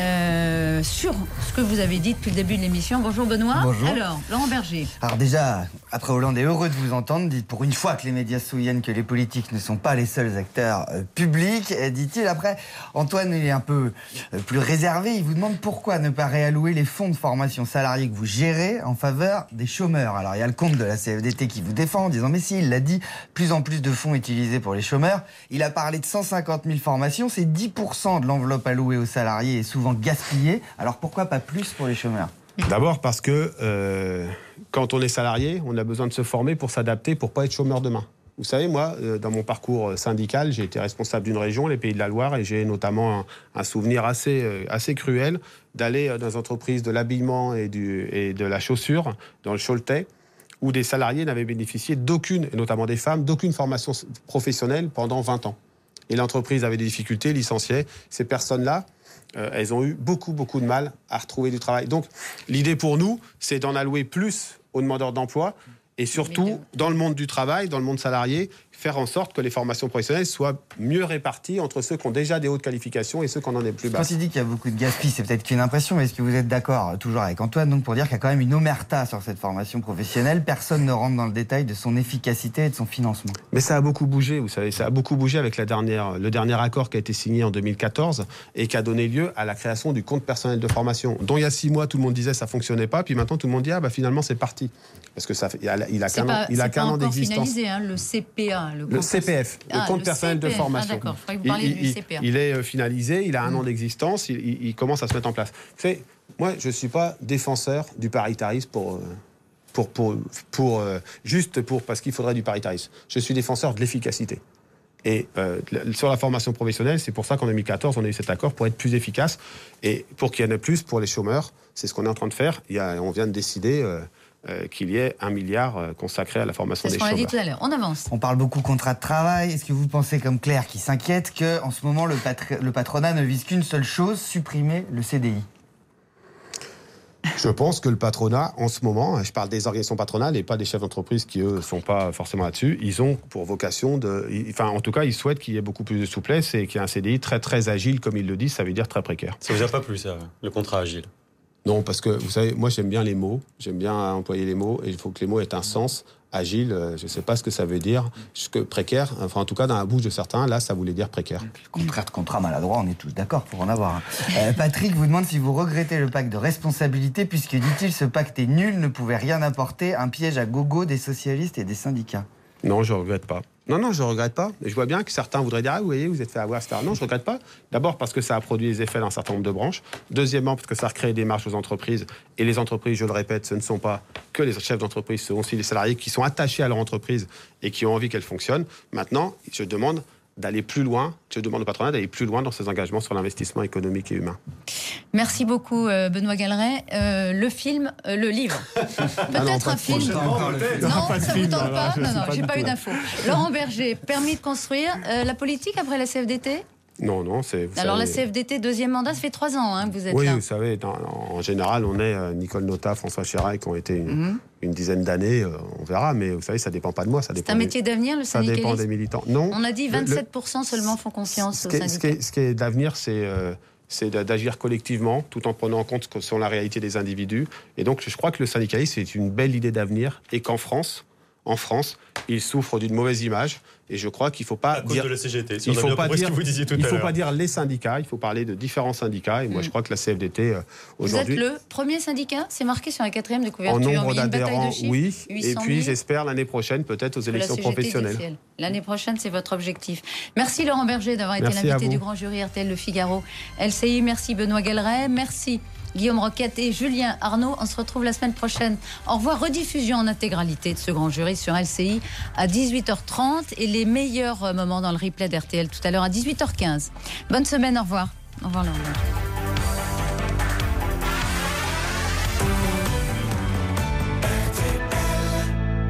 Euh, sur ce que vous avez dit depuis le début de l'émission. Bonjour Benoît. Bonjour. Alors, Laurent Berger. Alors déjà, après Hollande est heureux de vous entendre. Dites pour une fois que les médias se souviennent que les politiques ne sont pas les seuls acteurs euh, publics, dit-il. Après, Antoine est un peu euh, plus réservé. Il vous demande pourquoi ne pas réallouer les fonds de formation salariés que vous gérez en faveur des chômeurs. Alors il y a le compte de la C F D T qui vous défend en disant mais si, il l'a dit, plus en plus de fonds utilisés pour les chômeurs. Il a parlé de cent cinquante mille formations, c'est dix pour cent de l'enveloppe allouée aux salariés et souvent gaspillé. Alors pourquoi pas plus pour les chômeurs? D'abord parce que euh, quand on est salarié, on a besoin de se former pour s'adapter, pour pas être chômeur demain. Vous savez, moi, euh, dans mon parcours syndical, j'ai été responsable d'une région, les Pays de la Loire, et j'ai notamment un, un souvenir assez, euh, assez cruel d'aller dans des entreprises de l'habillement et, du, et de la chaussure, dans le Choletais, où des salariés n'avaient bénéficié d'aucune, et notamment des femmes, d'aucune formation professionnelle pendant vingt ans. Et l'entreprise avait des difficultés, licenciait. Ces personnes-là, Euh, elles ont eu beaucoup, beaucoup de mal à retrouver du travail. Donc, l'idée pour nous, c'est d'en allouer plus aux demandeurs d'emploi et surtout, dans le monde du travail, dans le monde salarié, faire en sorte que les formations professionnelles soient mieux réparties entre ceux qui ont déjà des hautes qualifications et ceux qui en ont des plus basses. Quand il dit qu'il y a beaucoup de gaspillage, c'est peut-être qu'une impression, mais est-ce que vous êtes d'accord, toujours avec Antoine, donc pour dire qu'il y a quand même une omerta sur cette formation professionnelle? Personne ne rentre dans le détail de son efficacité et de son financement. Mais ça a beaucoup bougé, vous savez, ça a beaucoup bougé avec la dernière, le dernier accord qui a été signé en deux mille quatorze et qui a donné lieu à la création du compte personnel de formation, dont il y a six mois, tout le monde disait ça fonctionnait pas, puis maintenant tout le monde dit ah bah finalement c'est parti. Parce que ça, il a, il a qu'un an, il a qu'un an d'existence. C'est pas encore finalisé, hein, le C P A, le, le C P F, ah, le compte le personnel C P F. de formation. Ah, d'accord, je croyais que vous parliez il, du C P A. Il, il est finalisé, il a un mmh. an d'existence, il, il, il commence à se mettre en place. Vous savez, moi, je ne suis pas défenseur du paritarisme pour, pour, pour, pour, pour, juste pour, parce qu'il faudrait du paritarisme. Je suis défenseur de l'efficacité. Et euh, sur la formation professionnelle, c'est pour ça qu'en deux mille quatorze, on a eu cet accord pour être plus efficace et pour qu'il y en ait plus pour les chômeurs. C'est ce qu'on est en train de faire. Il y a, on vient de décider... Euh, Euh, qu'il y ait un milliard euh, consacré à la formation des chômeurs. C'est ce qu'on a dit tout à l'heure. On avance. On parle beaucoup contrat de travail. Est-ce que vous pensez, comme Claire, qui s'inquiète, qu'en ce moment, le, patr- le patronat ne vise qu'une seule chose, supprimer le C D I? Je pense que le patronat, en ce moment, je parle des organisations patronales et pas des chefs d'entreprise qui, eux, ne sont pas forcément là-dessus, ils ont pour vocation de... Enfin, en tout cas, ils souhaitent qu'il y ait beaucoup plus de souplesse et qu'il y ait un C D I très, très agile, comme ils le disent, ça veut dire très précaire. Ça vous a pas plu, ça, le contrat agile? Non, parce que, vous savez, moi, j'aime bien les mots, j'aime bien employer les mots, et il faut que les mots aient un sens. Agile, je ne sais pas ce que ça veut dire. Que précaire, enfin, en tout cas, dans la bouche de certains, là, ça voulait dire précaire. Le contraire de contrat maladroit, on est tous d'accord pour en avoir. Euh, Patrick vous demande si vous regrettez le pacte de responsabilité, puisque, dit-il, ce pacte est nul, ne pouvait rien apporter, un piège à gogo des socialistes et des syndicats. Non, je ne regrette pas. Non, non, je ne regrette pas. Je vois bien que certains voudraient dire « Ah, vous voyez, vous êtes fait avoir, et cetera » Non, je ne regrette pas. D'abord parce que ça a produit des effets dans un certain nombre de branches. Deuxièmement, parce que ça a recréé des marges aux entreprises. Et les entreprises, je le répète, ce ne sont pas que les chefs d'entreprise, ce sont aussi les salariés qui sont attachés à leur entreprise et qui ont envie qu'elle fonctionne. Maintenant, je demande d'aller plus loin, je demande au patronat d'aller plus loin dans ses engagements sur l'investissement économique et humain. Merci beaucoup euh, Benoît Galeret. Euh, le film, euh, le livre, peut-être ah non, un film. Non, non, non pas ça film, vous tente pas. Non, non, pas j'ai pas eu tout. d'infos. Laurent Berger, permis de construire. Euh, la politique après la C F D T? Non, non, c'est... Alors savez... la C F D T, deuxième mandat, ça fait trois ans hein, que vous êtes oui, là. Oui, vous savez, dans, en général, on est euh, Nicole Notat, François Chirac, qui ont été une, mm-hmm. une dizaine d'années, euh, on verra, mais vous savez, ça dépend pas de moi. Ça c'est un métier des... d'avenir, le syndicalisme? Ça dépend des militants. Non. On a dit vingt-sept pour cent le... seulement font confiance ce aux qui est, syndicats. Ce qui est, ce qui est d'avenir, c'est... Euh, c'est d'agir collectivement, tout en prenant en compte ce sont la réalité des individus. Et donc, je crois que le syndicalisme, c'est une belle idée d'avenir, et qu'en France, en France, il souffre d'une mauvaise image. Et je crois qu'il ne faut pas à cause dire... de la C G T, si il ne faut pas dire, que vous disiez tout il à faut l'heure. pas dire les syndicats, il faut parler de différents syndicats. Et moi, mm. je crois que la C F D T, euh, aujourd'hui... Vous êtes le premier syndicat? C'est marqué sur la quatrième de couverture. En nombre mais d'adhérents, de oui. Et puis, mille. j'espère, l'année prochaine, peut-être aux élections professionnelles. L'année prochaine, c'est votre objectif. Merci Laurent Berger d'avoir été merci l'invité du Grand Jury R T L Le Figaro L C I. Merci Benoît Galeret. Merci Guillaume Roquette et Julien Arnaud. On se retrouve la semaine prochaine. Au revoir. Rediffusion en intégralité de ce Grand Jury sur L C I à dix-huit heures trente et les meilleurs moments dans le replay d'R T L tout à l'heure à dix-huit heures quinze. Bonne semaine. Au revoir. Au revoir Laurent.